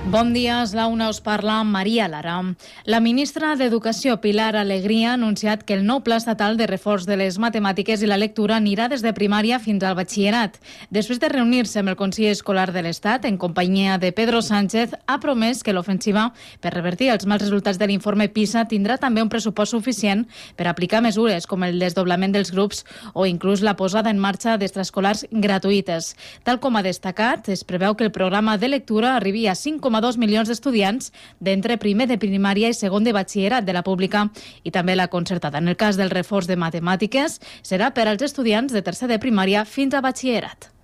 Bon dia, és la una, us parla Maria Lara. La ministra d'Educació, Pilar Alegría, ha anunciat que el nou pla estatal de reforç de les matemàtiques i la lectura anirà des de primària fins al batxillerat. Després de reunir-se amb el Consell Escolar de l'Estat, en companyia de Pedro Sánchez, ha promès que l'ofensiva per revertir els mals resultats de l'informe PISA tindrà també un pressupost suficient per aplicar mesures com el desdoblament dels grups o inclús la posada en marxa d'extraescolars gratuïtes. Tal com ha destacat, es preveu que el programa de lectura arribi a 5,2 milions d'estudiants d'entre primer de primària i segon de batxillerat de la pública i també la concertada. En el cas del reforç de matemàtiques, serà per als estudiants de tercer de primària fins a batxillerat.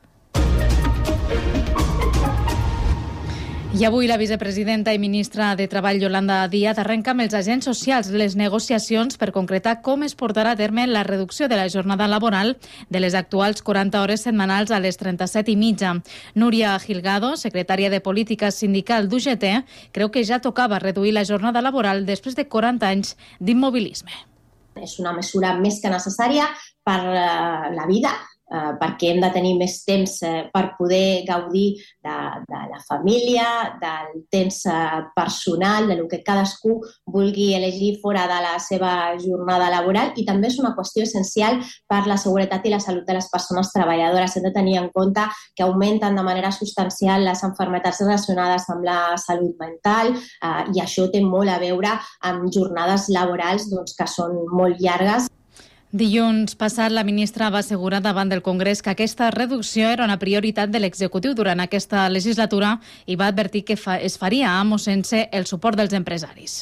I avui la vicepresidenta i ministra de Treball, Yolanda Díaz, arrenca amb els agents socials les negociacions per concretar com es portarà a terme la reducció de la jornada laboral de les actuals 40 hores setmanals a les 37,5. Núria Gilgado, secretària de Política Sindical d'UGT, creu que ja tocava reduir la jornada laboral després de 40 anys d'immobilisme. És una mesura més que necessària per la vida, perquè hem de tenir més temps per poder gaudir de la família, del temps personal, de lo que cadascú vulgui elegir fora de la seva jornada laboral, i també és una qüestió essencial per la seguretat i la salut de les persones treballadores. Hem de tenir en compte que augmenten de manera substancial les malalties relacionades amb la salut mental i això té molt a veure amb jornades laborals que són molt llargues. Dilluns passat, la ministra va assegurar davant del Congrés que aquesta reducció era una prioritat de l'executiu durant aquesta legislatura i va advertir que es faria amb o sense el suport dels empresaris.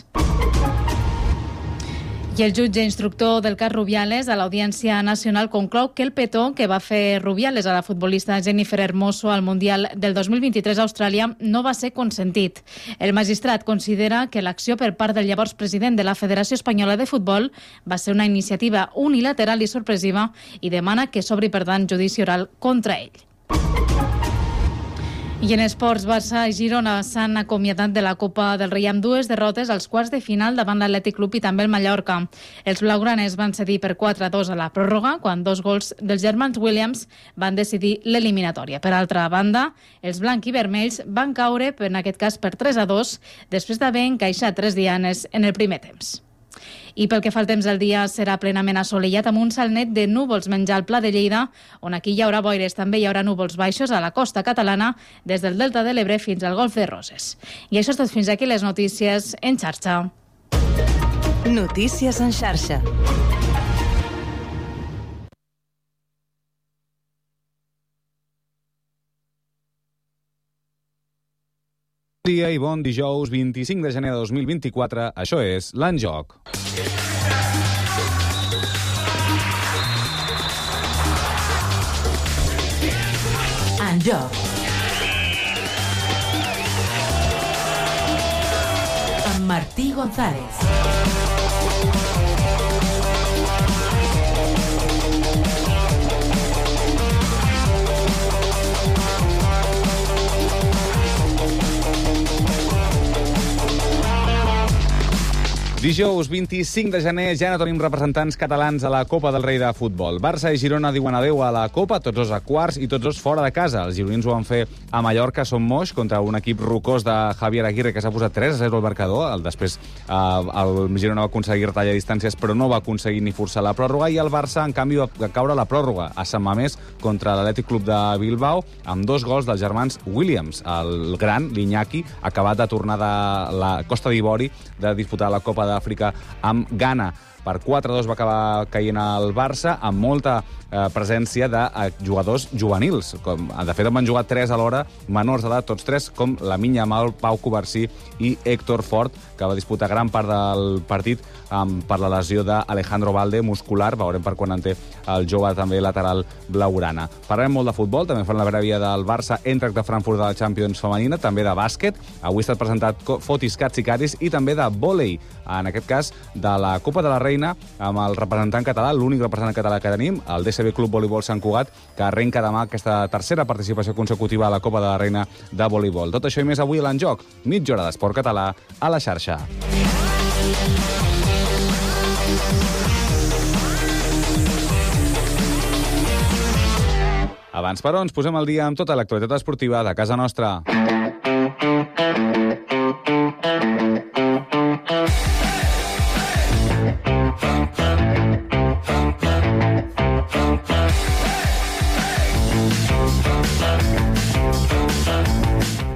I el jutge instructor del cas Rubiales a l'Audiència Nacional conclou que el petó que va fer Rubiales a la futbolista Jennifer Hermoso al Mundial del 2023 a Austràlia no va ser consentit. El magistrat considera que l'acció per part del llavors president de la Federació Espanyola de Futbol va ser una iniciativa unilateral i sorpresiva i demana que s'obri, per tant, judici oral contra ell. I en esports, Barça i Girona s'han acomiadat de la Copa del Rei amb dues derrotes als quarts de final davant l'Atlètic Club i també el Mallorca. Els blaugranes van cedir per 4-2 a la pròrroga, quan 2 gols dels germans Williams van decidir l'eliminatòria. Per altra banda, els blanc i vermells van caure, en aquest cas per 3-2, després d'haver encaixat 3 dianes en el primer temps. I pel que fa al temps del dia, serà plenament assolellat amb un cel net de núvols menjar al Pla de Lleida, on aquí hi haurà boires. També hi haurà núvols baixos a la costa catalana, des del Delta de l'Ebre fins al Golf de Roses. I això és tot fins aquí les notícies en xarxa. Notícies en xarxa. Bon dia i bon dijous 25 de gener de 2024. Això és l'En Joc. En Joc. Amb Martí González. Dijous 25 de gener ja no tenim representants catalans a la Copa del Rei de Futbol. Barça i Girona diuen adeu a la Copa, tots dos a quarts i tots dos fora de casa. Els gironins ho van fer a Mallorca, Son Moix, contra un equip rocós de Javier Aguirre que s'ha posat 3-0 al marcador. Després el Girona va aconseguir retallar distàncies però no va aconseguir ni forçar la pròrroga, i el Barça, en canvi, va caure a la pròrroga a Sant Mamés contra l'Atlètic Club de Bilbao amb 2 gols dels germans Williams. El gran, l'Iñaki, acabat de tornar de la Costa d'Ivori de disputar la Copa d'Àfrica amb Ghana. Per 4-2 va acabar caient el Barça, amb molta presència de jugadors juvenils. De fet, en van jugar 3 alhora, menors d'edat, tots 3, com Lamine Yamal, Pau Covarsí i Héctor Fort, que va disputar gran part del partit per la lesió d'Alejandro Valde, muscular. Veurem per quan en té el jove també lateral blaugrana. Parlem molt de futbol, també fan la prèvia del Barça, Eintracht de Frankfurt de la Champions femenina, també de bàsquet. Avui ha estat presentat Fotis Katsikaris i també de vòlei, en aquest cas de la Copa de la Reina, amb el representant català, l'únic representant català que tenim, el DSB Club Voleibol Sant Cugat, que arrenca demà aquesta tercera participació consecutiva a la Copa de la Reina de voleibol. Tot això i més avui a l'En Joc, mitja hora d'esport català a la xarxa. Abans, però, ens posem al dia amb tota l'actualitat esportiva de casa nostra.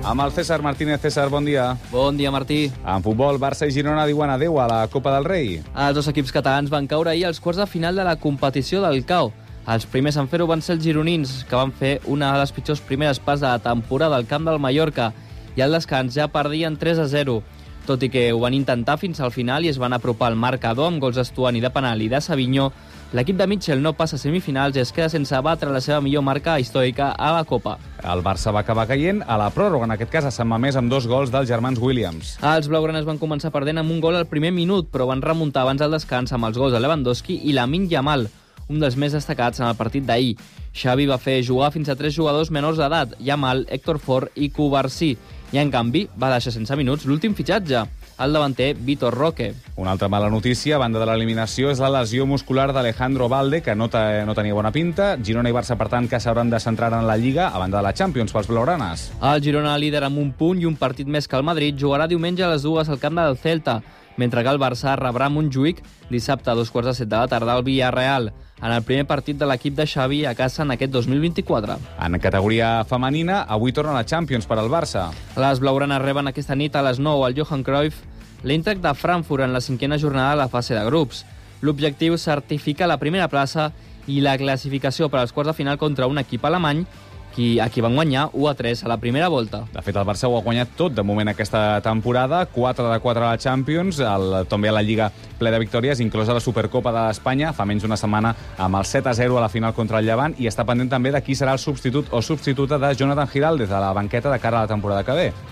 amb el César Martínez. César, bon dia. Bon dia, Martí. En futbol, Barça i Girona diuen adéu a la Copa del Rei. Els dos equips catalans van caure ahir als quarts de final de la competició del CAO. Els primers en fer-ho van ser els gironins, que van fer una de les pitjors primeres parts de la temporada al camp del Mallorca, i al descans ja perdien 3-0. Tot i que ho van intentar fins al final i es van apropar al marcador amb gols d'Estuani, de penal i de Savinho, l'equip de Mitchell no passa a semifinals i es queda sense batre la seva millor marca històrica a la Copa. El Barça va acabar caient a la pròrroga, en aquest cas a Sant Mamés, amb 2 gols dels germans Williams. Els blaugranes van començar perdent amb un gol al primer minut, però van remuntar abans del descans amb els gols de Lewandowski i Lamine Yamal, un dels més destacats en el partit d'ahir. Xavi va fer jugar fins a 3 jugadors menors d'edat, Yamal, Héctor Fort i Cubarsí, i en canvi va deixar sense minuts l'últim fitxatge, el davanter Vitor Roque. Una altra mala notícia, a banda de l'eliminació, és la lesió muscular d'Alejandro Valde, que no tenia bona pinta. Girona i Barça, per tant, que s'hauran de centrar en la Lliga, a banda de la Champions pels blaugranes. El Girona, líder amb un punt i un partit més que el Madrid, jugarà diumenge a les 2 al camp del Celta, mentre que el Barça rebrà Montjuïc dissabte a 2:15 de la tarda al Villarreal, en el primer partit de l'equip de Xavi a casa en aquest 2024. En categoria femenina, avui torna la Champions per al Barça. Les blaugranes reben aquesta nit a les 9 al Johan Cruyff l'Eintracht de Frankfurt en la 5a jornada de la fase de grups. L'objectiu és certificar la primera plaça i la classificació per als quarts de final contra un equip alemany a qui van guanyar 1-3 a la primera volta. De fet, el Barça ho ha guanyat tot de moment aquesta temporada, 4-4 a la Champions, també a la Lliga ple de victòries, inclosa la Supercopa d'Espanya, fa menys d'una setmana amb el 7-0 a la final contra el Llevant, i està pendent també de qui serà el substitut o substituta de Jonathan Giraldez a la banqueta de cara a la temporada que ve.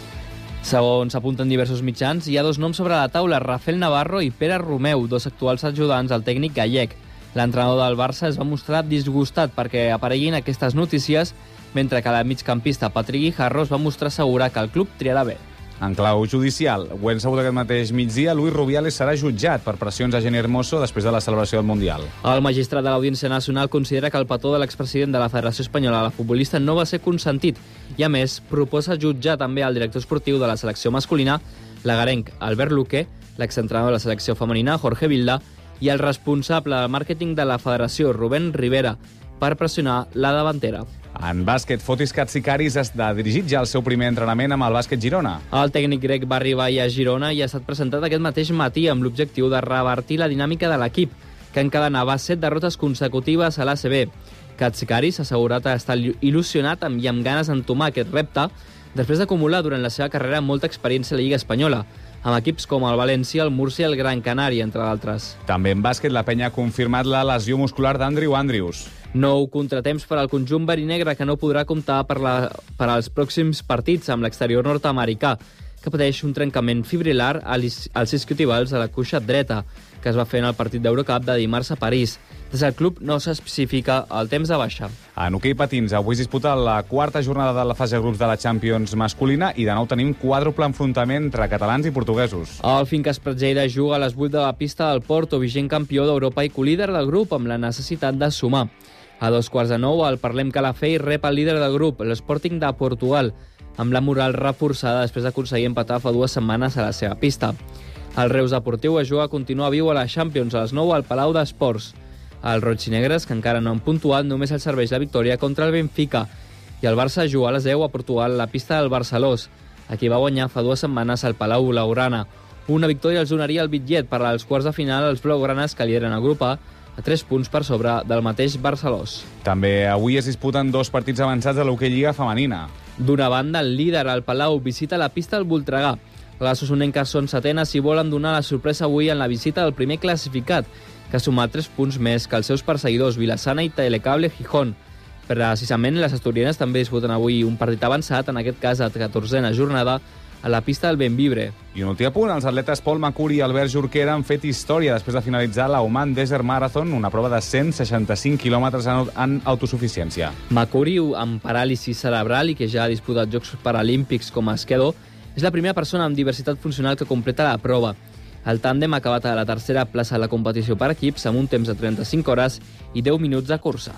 Segons apunten diversos mitjans, hi ha 2 noms sobre la taula, Rafael Navarro i Pere Romeu, 2 actuals ajudants al tècnic gallec. L'entrenador del Barça es va mostrar disgustat perquè apareguin aquestes notícies, mentre que la migcampista Patrick Guijarro es va mostrar segura que el club triarà bé. En clau judicial, ho hem sabut aquest mateix migdia, Luis Rubiales serà jutjat per pressions a Jenny Hermoso després de la celebració del Mundial. El magistrat de l'Audiència Nacional considera que el petó de l'expresident de la Federació Espanyola a la futbolista no va ser consentit i, a més, proposa jutjar també el director esportiu de la selecció masculina, l'agarenc Albert Luque, l'exentrenador de la selecció femenina, Jorge Vilda, i el responsable del màrqueting de la Federació, Rubén Rivera, per pressionar la davantera. En bàsquet, Fotis Katsikaris ha dirigit ja el seu primer entrenament amb el bàsquet Girona. El tècnic grec va arribar ahir a Girona i ha estat presentat aquest mateix matí amb l'objectiu de revertir la dinàmica de l'equip, que encadenava 7 derrotes consecutives a l'ACB. Katsikaris ha assegurat estar il·lusionat i amb ganes d'entomar aquest repte després d'acumular durant la seva carrera molta experiència a la Lliga Espanyola, amb equips com el València, el Múrcia i el Gran Canari, entre d'altres. També en bàsquet, la penya ha confirmat la lesió muscular d'Andrew Andrews. Nou contratemps per al conjunt verinegre, que no podrà comptar per als pròxims partits amb l'exterior nord-americà, que pateix un trencament fibrilar als isquiotibals de la cuixa dreta, que es va fer en el partit d'Eurocup de dimarts a París. Des del club no s'especifica el temps de baixa. En hoquei patins, avui es disputa la 4a jornada de la fase de grups de la Champions masculina i de nou tenim quàdruple enfrontament entre catalans i portuguesos. El Fincas Pratgeira juga a les 8 de la pista del Porto, vigent campió d'Europa i colíder del grup, amb la necessitat de sumar. A 8:45, el Parlem Calafell rep el líder del grup, l'Sporting de Portugal, amb la moral reforçada després d'aconseguir empatar fa 2 setmanes a la seva pista. El Reus Deportiu es juga a continuar viu a la Champions a les 9 al Palau d'Esports. Els rojinegres, que encara no han puntuat, només els serveix la victòria contra el Benfica. I el Barça juga a les 10 a Portugal a la pista del Barcelós. Aquí va guanyar fa 2 setmanes al Palau Blaugrana. Una victòria els donaria el bitllet per als quarts de final als blaugranes, que lideren el grup A, a 3 punts per sobre del mateix Barcelós. També avui es disputen 2 partits avançats de l'hoquei Lliga femenina. D'una banda, el líder, el Palau, visita la pista del Voltregà. Les osonenques són setenes i volen donar la sorpresa avui en la visita del primer classificat, que ha sumat 3 punts més que els seus perseguidors Vilassana i Telecable Gijón. Precisament, les asturianes també disputen avui un partit avançat, en aquest cas a 14a jornada, a la pista del Benvibre. I un últim apunt, els atletes Paul Macuri i Albert Jorquera han fet història després de finalitzar la Oman Desert Marathon, una prova de 165 quilòmetres en autosuficiència. Macuri, amb paràlisi cerebral i que ja ha disputat Jocs Paralímpics com a esquiador, és la primera persona amb diversitat funcional que completa la prova. El tàndem ha acabat a la 3a plaça de la competició per equips amb un temps de 35 hores i 10 minuts de cursa.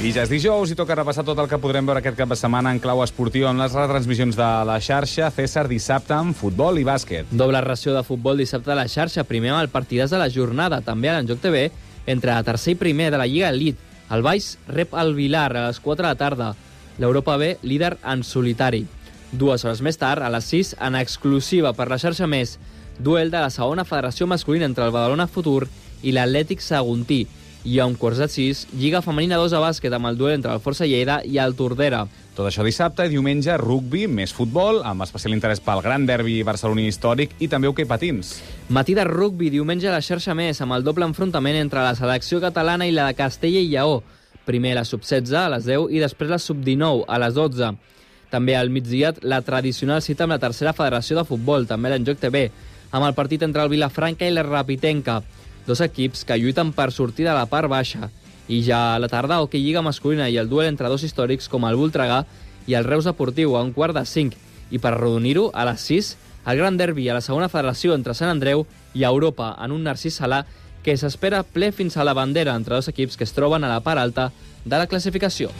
I ja és dijous i toca repassar tot el que podrem veure aquest cap de setmana en clau esportiu amb les retransmissions de la xarxa. César, dissabte amb futbol i bàsquet. Doble ració de futbol dissabte a la xarxa. Primer amb el partidàs de la jornada, també a l'Enjoc TV, entre el tercer i primer de la Lliga Elite. El Baix rep el Vilar a les 4 de la tarda. L'Europa B, líder en solitari. 2 hores més tard, a les 6, en exclusiva per la xarxa Més, duel de la segona federació masculina entre el Badalona Futur i l'Atlètic Saguntí. I a un quarts de 6, Lliga Femenina 2 a bàsquet amb el duel entre el Força Lleida i el Tordera. Tot això dissabte i diumenge, rugbi, més futbol, amb especial interès pel gran derbi barceloní històric i també hoquei patins. Matí de rugbi, diumenge a la xarxa Més, amb el doble enfrontament entre la selecció catalana i la de Castella i Lleó. Primer la sub-16 a les 10 i després la sub-19 a les 12. També al migdia la tradicional cita amb la tercera federació de futbol, també l'Enjoc TV, amb el partit entre el Vilafranca i la Rapitenca. 2 equips que lluiten per sortir de la part baixa. I ja a la tarda, hoquei lliga masculina i el duel entre 2 històrics com el Voltregà i el Reus Deportiu a un quart de 5. I per arrodonir-ho, a les 6, el gran derbi a la segona federació entre Sant Andreu i Europa en un Narcís Salà que s'espera ple fins a la bandera entre 2 equips que es troben a la part alta de la classificació.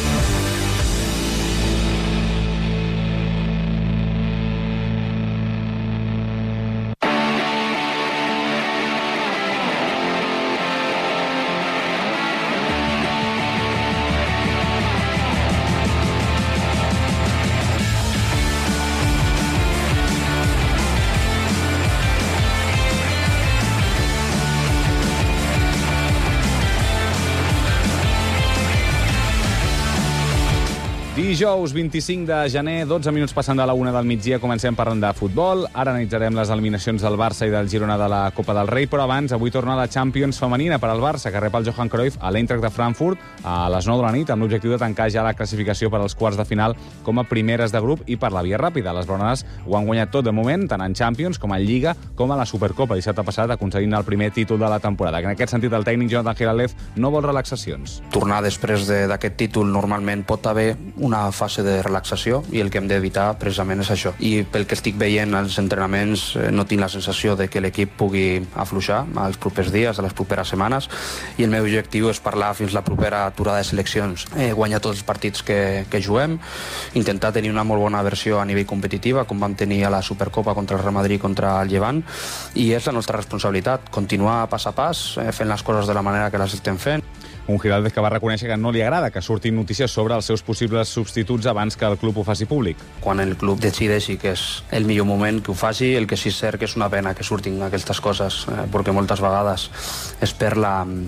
Dijous 25 de gener, 12 minuts passant de la 1 del migdia, comencem parlant de futbol. Ara analitzarem les eliminacions del Barça i del Girona de la Copa del Rei, però abans avui torna la Champions femenina per al Barça, que rep el Johan Cruyff a l'Eintracht de Frankfurt a les 9 de la nit, amb l'objectiu de tancar ja la classificació per als quarts de final com a primeres de grup i per la via ràpida. Les blaugranes ho han guanyat tot de moment, tant en Champions com en Lliga, com a la Supercopa dissabte passat, aconseguint el primer títol de la temporada. En aquest sentit, el tècnic Jonathan Giraldez no vol relaxacions. Tornar després d'aquest títol normalment pot haver una fase de relaxació i el que hem d'evitar precisament és això. I pel que estic veient als entrenaments no tinc la sensació de que l'equip pugui afluixar als propers dies, a les properes setmanes, i el meu objectiu és parlar fins la propera aturada de seleccions. Guanyar tots els partits que juguem, intentar tenir una molt bona versió a nivell competitiva, com vam tenir a la Supercopa contra el Real Madrid, contra el Llevant, i és la nostra responsabilitat, continuar pas a pas, fent les coses de la manera que les estem fent. Un Giraldez que va reconèixer que no li agrada que surtin notícies sobre els seus possibles substituts abans que el club ho faci públic. Quan el club decideixi que és el millor moment que ho faci, el que sí és cert que és una pena que surtin aquestes coses, perquè moltes vegades es perd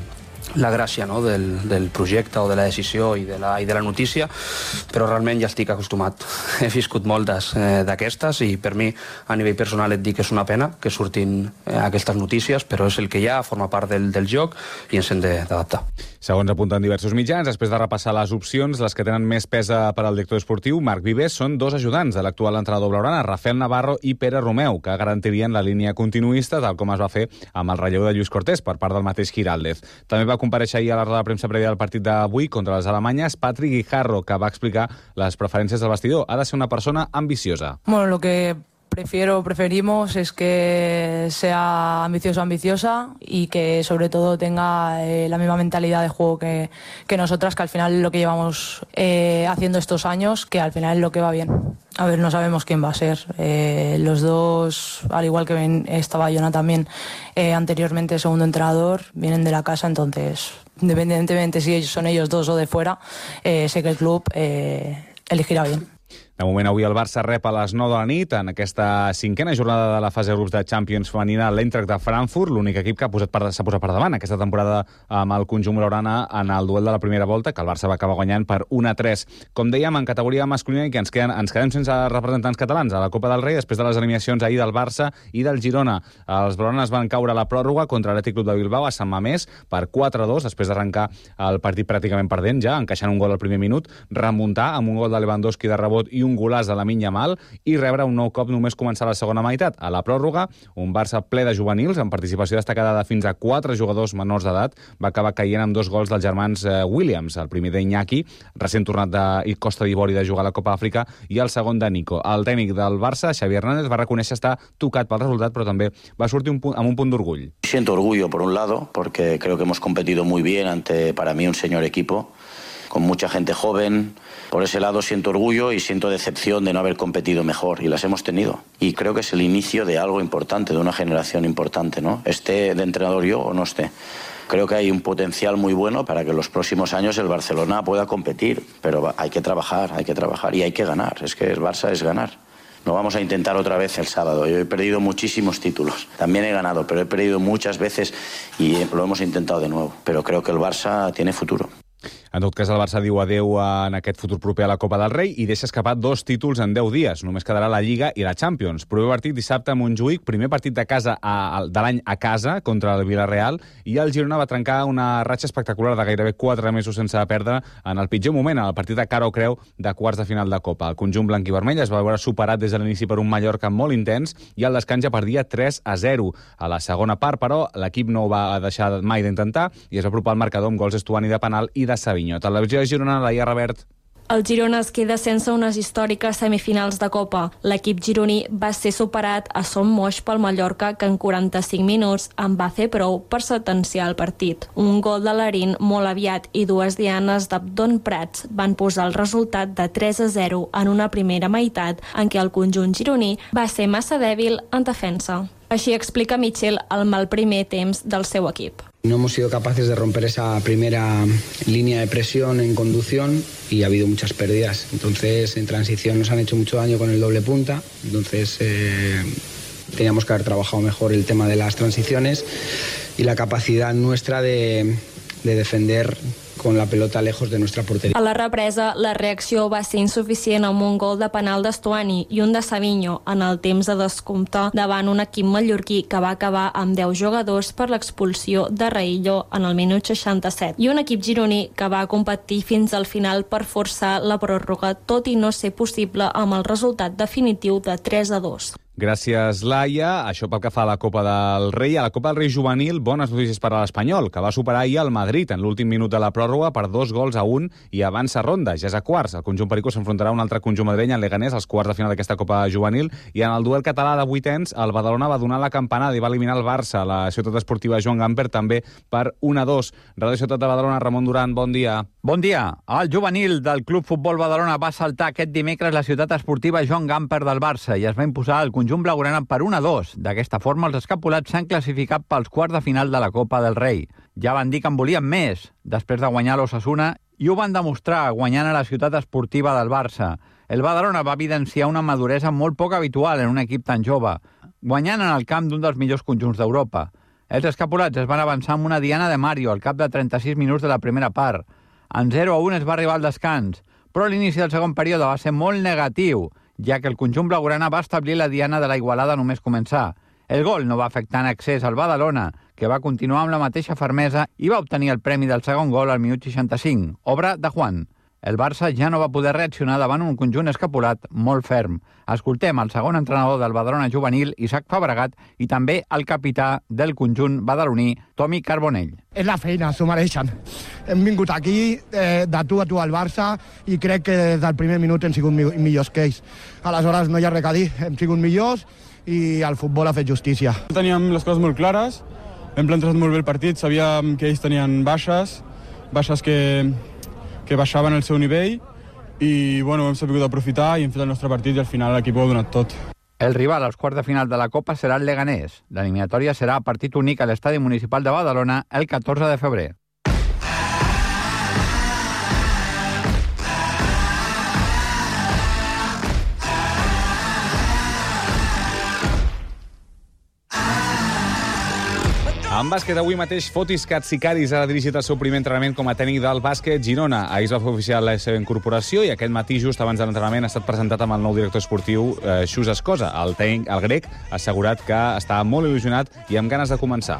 la gràcia, no?, del projecte o de la decisió i de la notícia, però realment ja estic acostumat. He viscut moltes d'aquestes i per mi, a nivell personal, et dic que és una pena que surtin aquestes notícies, però és el que hi ha, forma part del joc i ens hem d'adaptar. Segons apunten diversos mitjans, després de repassar les opcions, les que tenen més pes per al director esportiu, Marc Vives, són 2 ajudants de l'actual entrenador blaugrana, Rafael Navarro i Pere Romeu, que garantirien la línia continuista, tal com es va fer amb el relleu de Lluís Cortés per part del mateix Giraldez. També va comparèixer ahir a la roda de premsa prèvia del partit d'avui contra les alemanyes Patrick Guijarro, que va explicar les preferències del vestidor. Ha de ser una persona ambiciosa. Bueno, lo que preferimos es que sea ambiciosa y que sobre todo tenga la misma mentalidad de juego que nosotras, que al final es lo que llevamos haciendo estos años, que al final es lo que va bien. A ver, no sabemos quién va a ser. Los dos, al igual que estaba Jonah también anteriormente segundo entrenador, vienen de la casa, entonces independientemente si son ellos dos o de fuera, sé que el club elegirá bien. De moment, avui el Barça rep a les 9 de la nit en aquesta 5a jornada de la fase de grups de Champions femenina l'Eintracht de Frankfurt, l'únic equip que s'ha posat per davant aquesta temporada amb el conjunt blaugrana en el duel de la primera volta, que el Barça va acabar guanyant per 1-3. Com dèiem, en categoria masculina, i que ens quedem sense representants catalans a la Copa del Rei després de les eliminacions ahir del Barça i del Girona. Els blaugranes van caure a la pròrroga contra l'Atlètic Club de Bilbao a Sant Mamés per 4-2, després d'arrencar el partit pràcticament perdent ja, encaixant un gol al primer minut, remuntar amb un gol de Lewandowski de rebot i un golaç de Lamine Yamal i rebre un nou cop només començar la segona meitat. A la pròrroga, un Barça ple de juvenils, amb participació destacada de fins a 4 jugadors menors d'edat, va acabar caient amb 2 gols dels germans Williams, el primer d'Iñaki, recent tornat de Costa d'Ivori de jugar a la Copa Àfrica, i el segon de Nico. El tècnic del Barça, Xavi Hernández, va reconèixer estar tocat pel resultat, però també va sortir amb un punt d'orgull. Siento orgullo, por un lado, porque creo que hemos competido muy bien ante, para mí, un señor equipo. con mucha gente joven. Por ese lado siento orgullo y siento decepción de no haber competido mejor, y las hemos tenido. Y creo que es el inicio de algo importante, de una generación importante, ¿no? Esté de entrenador yo o no esté. Creo que hay un potencial muy bueno para que en los próximos años el Barcelona pueda competir, pero hay que trabajar y hay que ganar. Es que el Barça es ganar. No vamos a intentar otra vez el sábado. Yo he perdido muchísimos títulos. También he ganado, pero he perdido muchas veces y lo hemos intentado de nuevo. Pero creo que el Barça tiene futuro. En tot cas, el Barça diu adeu en aquest futur proper a la Copa del Rei i deixa escapar 2 títols en 10 dies. Només quedarà la Lliga i la Champions. Proper partit dissabte a Montjuïc, primer partit de l'any a casa contra el Villarreal, i el Girona va trencar una ratxa espectacular de gairebé 4 mesos sense perdre en el pitjor moment, en el partit de cara o creu de quarts de final de Copa. El conjunt blanc i vermell es va veure superat des de l'inici per un Mallorca molt intens i al descans ja perdia 3-0. A la segona part, però, l'equip no ho va deixar mai d'intentar i es va apropar al marcador amb gols d'Estuani de penal i de Savinho. Televisió de Girona, Laia Revert. El Girona es queda sense unes històriques semifinals de Copa. L'equip gironí va ser superat a son moix pel Mallorca, que en 45 minuts en va fer prou per sentenciar el partit. Un gol de Larín molt aviat i 2 dianes d'Abdon Prats van posar el resultat de 3-0 en una primera meitat en què el conjunt gironí va ser massa dèbil en defensa. Així explica Michel el mal primer temps del seu equip. No hemos sido capaces de romper esa primera línea de presión en conducción y ha habido muchas pérdidas. Entonces, en transición nos han hecho mucho daño con el doble punta. Entonces, teníamos que haber trabajado mejor el tema de las transiciones y la capacidad nuestra de defender con la pelota lejos de nuestra portería. A la represa, la reacció va ser insuficient amb un gol de penal d'Estuani i un de Savinho en el temps de descompte davant un equip mallorquí que va acabar amb 10 jugadors per l'expulsió de Raillo en el minut 67 i un equip gironí que va competir fins al final per forçar la pròrroga, tot i no ser possible amb el resultat definitiu de 3-2. Gràcies, Laia. Això pel que fa a la Copa del Rei. A la Copa del Rei juvenil, bones notícies per a l'Espanyol, que va superar ahir el Madrid en l'últim minut de la pròrroga per 2-1 i avança ronda. Ja és a quarts. El conjunt pericó s'enfrontarà a un altre conjunt madreny, en Leganés, als quarts de final d'aquesta Copa juvenil. I en el duel català de vuitens, el Badalona va donar la campanada i va eliminar el Barça. La ciutat esportiva Joan Gamper també per 1-2. Radio Ciutat de Badalona, Ramon Duran, bon dia. Bon dia. El juvenil del Club Futbol Badalona va saltar aquest dimecres la ciutat esportiva Joan Gamper del Barça i es va imposar el conjunt blaugrana per 1-2. D'aquesta forma, els escapulats s'han classificat pels quarts de final de la Copa del Rei. Ja van dir que en volien més, després de guanyar l'Osasuna, i ho van demostrar guanyant a la ciutat esportiva del Barça. El Badalona va evidenciar una maduresa molt poc habitual en un equip tan jove, guanyant en el camp d'un dels millors conjunts d'Europa. Els escapulats es van avançar amb una diana de Mario al cap de 36 minuts de la primera part. En 0-1 es va arribar al descans, però l'inici del segon període va ser molt negatiu, ja que el conjunt blaugrana va establir la diana de la igualada només començar. El gol no va afectar en excés al Badalona, que va continuar amb la mateixa fermesa i va obtenir el premi del segon gol al minut 65, obra de Juan. El Barça ja no va poder reaccionar davant un conjunt escapulat molt ferm. Escoltem el segon entrenador del Badalona juvenil, Isaac Fabregat, i també el capità del conjunt badaloní, Tomi Carbonell. És la feina, s'ho mereixen. Hem vingut aquí de tu a tu al Barça i crec que des del primer minut hem sigut millors que ells. Aleshores no hi ha res a dir, hem sigut millors i el futbol ha fet justícia. Teníem les coses molt clares, hem plantejat molt bé el partit, sabíem que ells tenien baixes que baixaven el seu nivell i bueno, hem sabut aprofitar i hem fet el nostre partit i al final l'equip ho ha donat tot. El rival als quarts de final de la Copa serà el Leganés. L'eliminatòria serà a partit únic a l'Estadi Municipal de Badalona el 14 de febrer. En bàsquet, avui mateix, Fotis Katsikaris ha dirigit el seu primer entrenament com a tècnic del bàsquet Girona. Ahir es va fer oficial la seva incorporació i aquest matí, just abans de l'entrenament, ha estat presentat amb el nou director esportiu, Xus Escosa. El tècnic, el grec, ha assegurat que està molt il·lusionat i amb ganes de començar.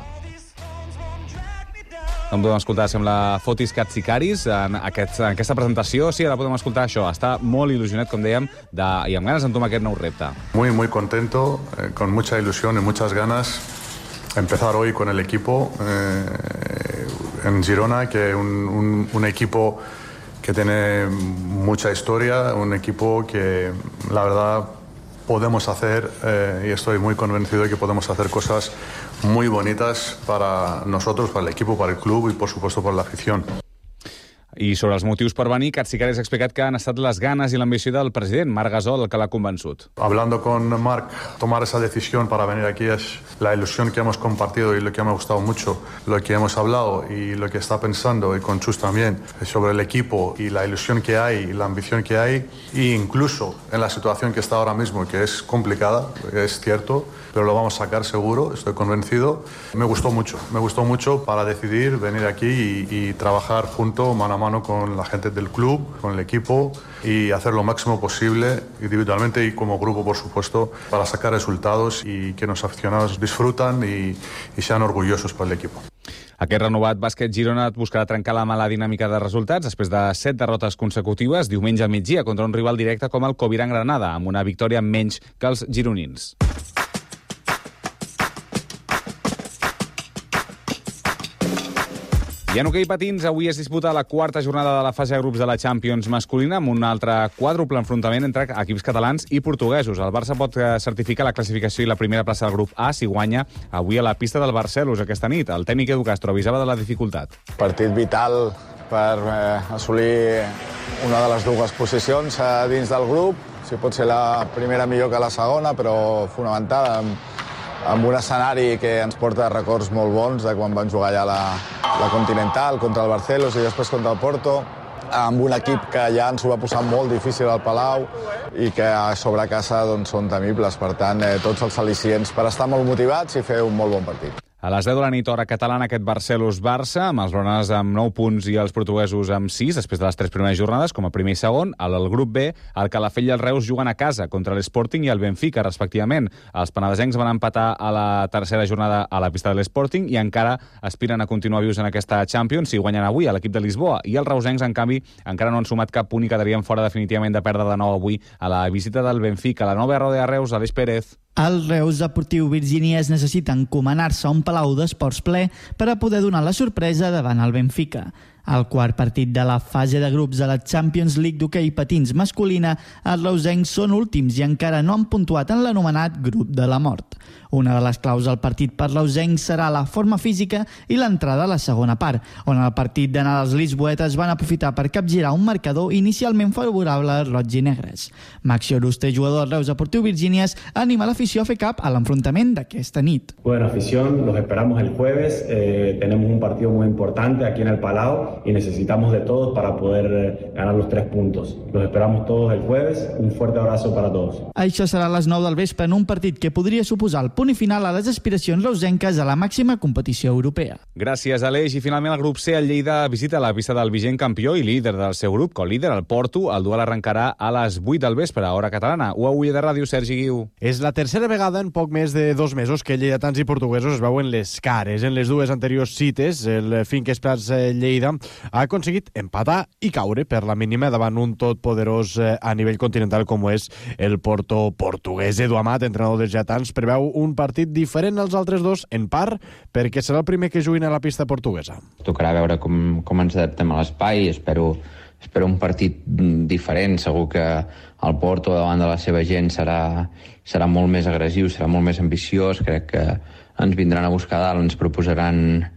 Com podem escoltar, sembla Fotis Katsikaris en aquesta presentació. Sí, ara podem escoltar això. Està molt il·lusionat, com dèiem, i amb ganes d'entomar aquest nou repte. Muy contento, con mucha ilusión y muchas ganas. Empezar hoy con el equipo en Girona, que es un equipo que tiene mucha historia, un equipo que la verdad podemos hacer y estoy muy convencido de que podemos hacer cosas muy bonitas para nosotros, para el equipo, para el club y por supuesto para la afición. I sobre els motius per venir, Katsikaris ha explicat que han estat les ganes i l'ambició del president, Marc Gasol, el que l'ha convençut. Hablando con Marc, tomar esa decisión para venir aquí es la ilusión que hemos compartido y lo que me ha gustado mucho, lo que hemos hablado y lo que está pensando, y con Chus también, sobre el equipo y la ilusión que hay y la ambición que hay, e incluso en la situación que está ahora mismo, que es complicada, es cierto, pero lo vamos a sacar seguro, estoy convencido. Me gustó mucho para decidir venir aquí y trabajar junto, mano a mano con la gente del club, con el equipo, y hacer lo máximo posible individualmente y como grupo, por supuesto, para sacar resultados y que los aficionados disfrutan y sean orgullosos por el equipo. Aquest renovat bàsquet Girona buscarà trencar la mala dinàmica de resultats després de 7 derrotes consecutives diumenge al migdia contra un rival directe com el Covirán Granada, amb una victòria menys que els gironins. I en hoquei patins, avui es disputa la quarta jornada de la fase de grups de la Champions masculina amb un altre quàdruple enfrontament entre equips catalans i portuguesos. El Barça pot certificar la classificació i la primera plaça del grup A si guanya avui a la pista del Barcelos aquesta nit. El tècnic Edu Castro avisava de la dificultat. Partit vital per assolir una de les dues posicions dins del grup. Si pot ser la primera millor que la segona, però fonamental amb un escenari que ens porta records molt bons de quan van jugar ja la Continental contra el Barcelos i després contra el Porto, amb un equip que ja ens ho va posar molt difícil al Palau i que sobre casa són temibles. Per tant, tots els al·licients per estar molt motivats i fer un molt bon partit. A les 10 de la nit, hora catalana, aquest Barcelos-Barça, amb els blaugranes amb 9 punts i els portuguesos amb 6, després de les 3 primeres jornades, com a primer i segon. Al grup B, el Calafell i el Reus juguen a casa contra l'Sporting i el Benfica, respectivament. Els penedesencs van empatar a la tercera jornada a la pista de l'Sporting i encara aspiren a continuar vius en aquesta Champions si guanyen avui a l'equip de Lisboa. I els reusencs, en canvi, encara no han sumat cap punt i quedarien fora definitivament de perdre de nou avui a la visita del Benfica. La nova RD de Reus, Aleix Pérez. El Reus Deportiu Virginies necessita encomanar-se a un Palau d'Esports ple per a poder donar la sorpresa davant el Benfica. Al quart partit de la fase de grups de la Champions League d'hoquei patins masculina, els reusencs són últims i encara no han puntuat en l'anomenat grup de la mort. Una de les claus del partit per reusencs serà la forma física i l'entrada a la segona part, on el partit d'anada els lisboetes van aprofitar per capgirar un marcador inicialment favorable als roig i negres. Maxi Oruste, jugador del Reus Deportiu Virginies, anima l'afició a fer cap a l'enfrontament d'aquesta nit. Bueno, afición, los esperamos el jueves. Tenemos un partido muy importante aquí en el Palau y necesitamos de todos para poder ganar los 3 puntos. Los esperamos todos el jueves. Un fuerte abrazo para todos. Això serà a les 9 del vespre en un partit que podria suposar el punt i final a les aspiracions reusenques a la màxima competició europea. Gràcies, Aleix. I finalment el grup C, el Lleida, visita la pista del vigent campió i líder del seu grup, co-líder, el Porto. El duel arrencarà a les 8 del vespre, hora catalana. UAU de Ràdio, Sergi Guiu. És la tercera vegada en poc més de 2 mesos que lleidatans i portuguesos es veuen les cares. En les dues anteriors cites, el Finques Prats Lleida ha aconseguit empatar i caure per la mínima davant un totpoderós a nivell continental com és el Porto portuguès. Edu Amat, entrenador dels lleidatans, preveu un partit diferent als altres dos, en part perquè serà el primer que juguin a la pista portuguesa. Tocarà veure com ens adaptem a l'espai. Espero un partit diferent. Segur que el Porto davant de la seva gent serà molt més agressiu, serà molt més ambiciós. Crec que ens vindran a buscar dalt, ens proposaran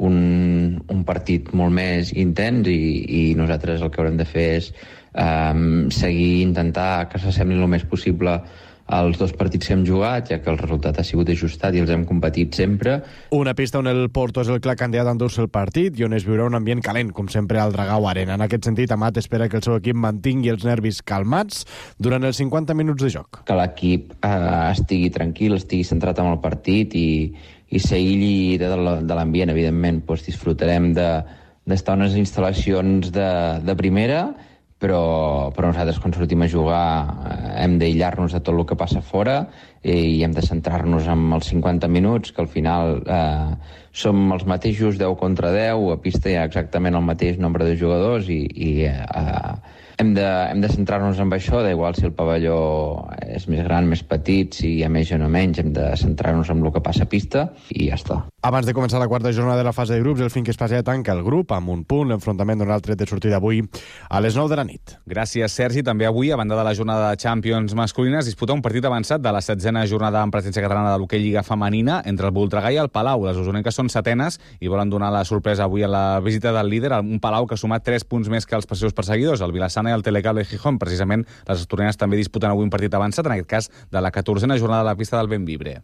un partit molt més intens i nosaltres el que haurem de fer és seguir, intentar que s'assembli el més possible als 2 partits que hem jugat, ja que el resultat ha sigut ajustat i els hem competit sempre. Una pista on el Porto és el clar candidat a endur-se el partit i on es viurà un ambient calent, com sempre al Dragao Arena. En aquest sentit, Amat espera que el seu equip mantingui els nervis calmats durant els 50 minuts de joc. Que l'equip estigui tranquil, estigui centrat en el partit i s'aïlli de l'ambient, evidentment. Disfrutarem d'estar en unes instal·lacions de primera, però nosaltres quan sortim a jugar hem d'aïllar-nos de tot el que passa fora i hem de centrar-nos en els 50 minuts, que al final som els mateixos 10 contra 10, a pista hi ha exactament el mateix nombre de jugadors i hem de centrar-nos en això, d'igual si el pavelló és més gran, més petit, si hi ha més gent o menys, hem de centrar-nos en el que passa a pista i ja està. Abans de començar la quarta jornada de la fase de grups, el Finques Prats tanca el grup amb un punt. L'enfrontament donarà el tret de sortida avui a les 9 de la nit. Gràcies, Sergi. També avui, a banda de la jornada de Champions masculina, es disputa un partit avançat de la 16a 11a jornada en presència catalana de l'hoquei Lliga Femenina entre el Voltregà i el Palau. Les usonenques són setenes i volen donar la sorpresa avui a la visita del líder, un Palau que ha sumat 3 punts més que els seus perseguidors, el Vilassana i el Telecable Gijón. Precisament, les asturianes també disputen avui un partit avançat, en aquest cas de la 14a jornada de la pista del Bembibre.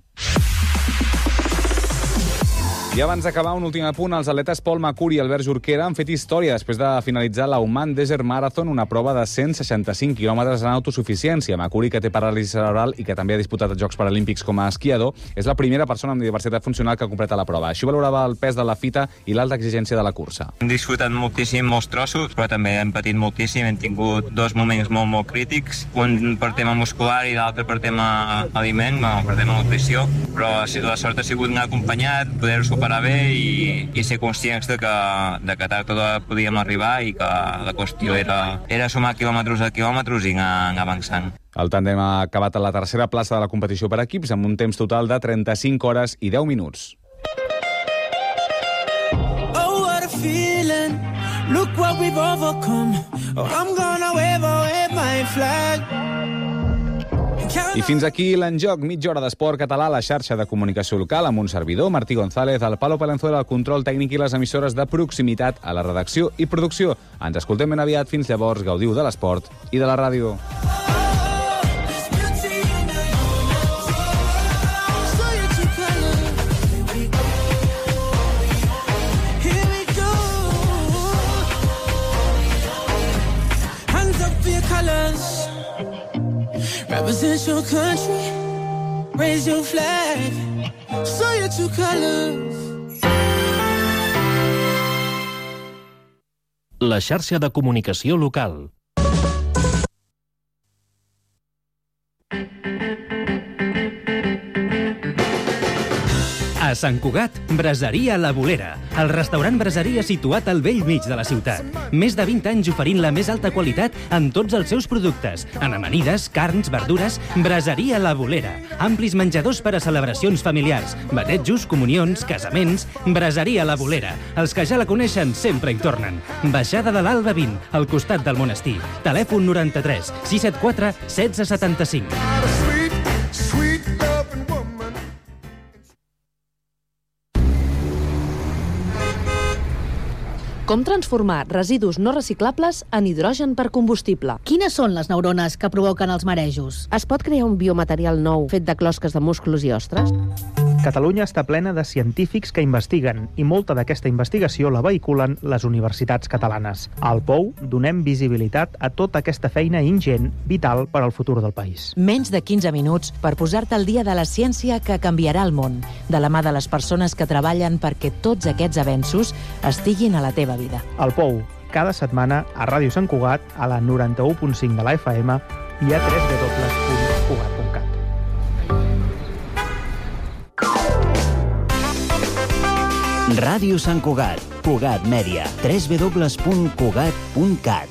I abans d'acabar, un últim apunt, els atletes Pol Macuri i Albert Jorquera han fet història després de finalitzar l'Oman Desert Marathon, una prova de 165 quilòmetres en autosuficiència. Macuri, que té paràlisi cerebral i que també ha disputat els Jocs Paralímpics com a esquiador, és la primera persona amb diversitat funcional que ha completat la prova. Així valorava el pes de la fita i l'alta exigència de la cursa. Hem disfrutat moltíssim molts trossos, però també hem patit moltíssim. Hem tingut 2 moments molt crítics, un per tema muscular i l'altre per tema aliment, per tema nutrició, però la sort ha sigut anar acompanyat, poder superar bé i ser conscients de que tard tot podíem arribar i que la qüestió era sumar quilòmetres a quilòmetres i anar avançant. El tàndem ha acabat a la tercera plaça de la competició per equips amb un temps total de 35 hores i 10 minuts. Oh, what a feeling. Look what we've overcome. Oh, I'm gonna wave my flag. I fins aquí l'Enjoc, mitja hora d'esport català a la xarxa de comunicació local amb un servidor, Martí González, el Palo Palenzuela, el control tècnic i les emissores de proximitat a la redacció i producció. Ens escoltem ben aviat. Fins llavors, gaudiu de l'esport i de la ràdio. Represent your country, raise your flag, show your true colors. La xarxa de comunicació local. A Sant Cugat, Braseria La Bolera, el restaurant braseria situat al bell mig de la ciutat. Més de 20 anys oferint la més alta qualitat en tots els seus productes. En amanides, carns, verdures, Braseria La Bolera. Amplis menjadors per a celebracions familiars, batejos, comunions, casaments. Braseria La Bolera. Els que ja la coneixen sempre hi tornen. Baixada de l'Alba 20, al costat del monestir. Telèfon 93 674 1675. Com transformar residus no reciclables en hidrogen per combustible? Quines són les neurones que provoquen els marejos? Es pot crear un biomaterial nou fet de closques de musclos i ostres? Catalunya està plena de científics que investiguen i molta d'aquesta investigació la vehiculen les universitats catalanes. Al POU donem visibilitat a tota aquesta feina ingent, vital per al futur del país. Menys de 15 minuts per posar-te al dia de la ciència que canviarà el món, de la mà de les persones que treballen perquè tots aquests avenços estiguin a la teva vida. El POU, cada setmana a Ràdio Sant Cugat, a la 91.5 de la FM i a www.cugat.cat. Ràdio Sant Cugat, Cugat Mèdia, www.cugat.cat.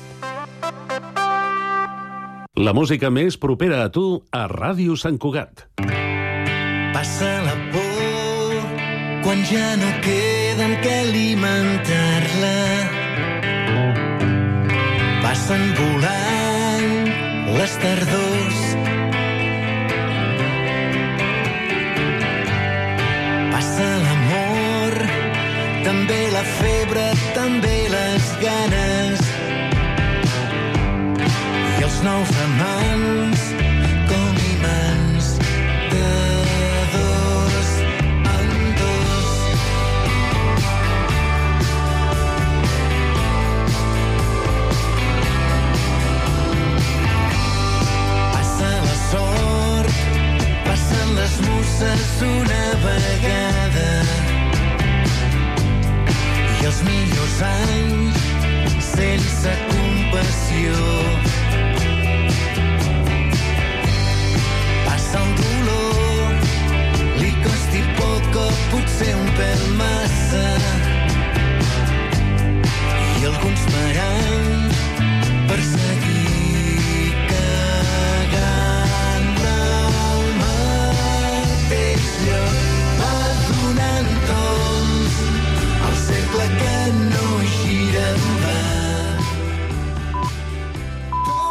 La música més propera a tu a Ràdio Sant Cugat. Passa la por quan ja no queda amb què alimentar-la. Passen volant les tardors. Passa l'amor, també la febre, també les ganes. I els nous amants, com imants de dos en dos. Passa la sort, passen les musses una vegada. I els millors anys sense compassió. Passa el dolor, li costi poc o potser un pèl massa. I alguns maran per seguir cagant al mateix lloc. Va donant toms al cercle que no gira en va.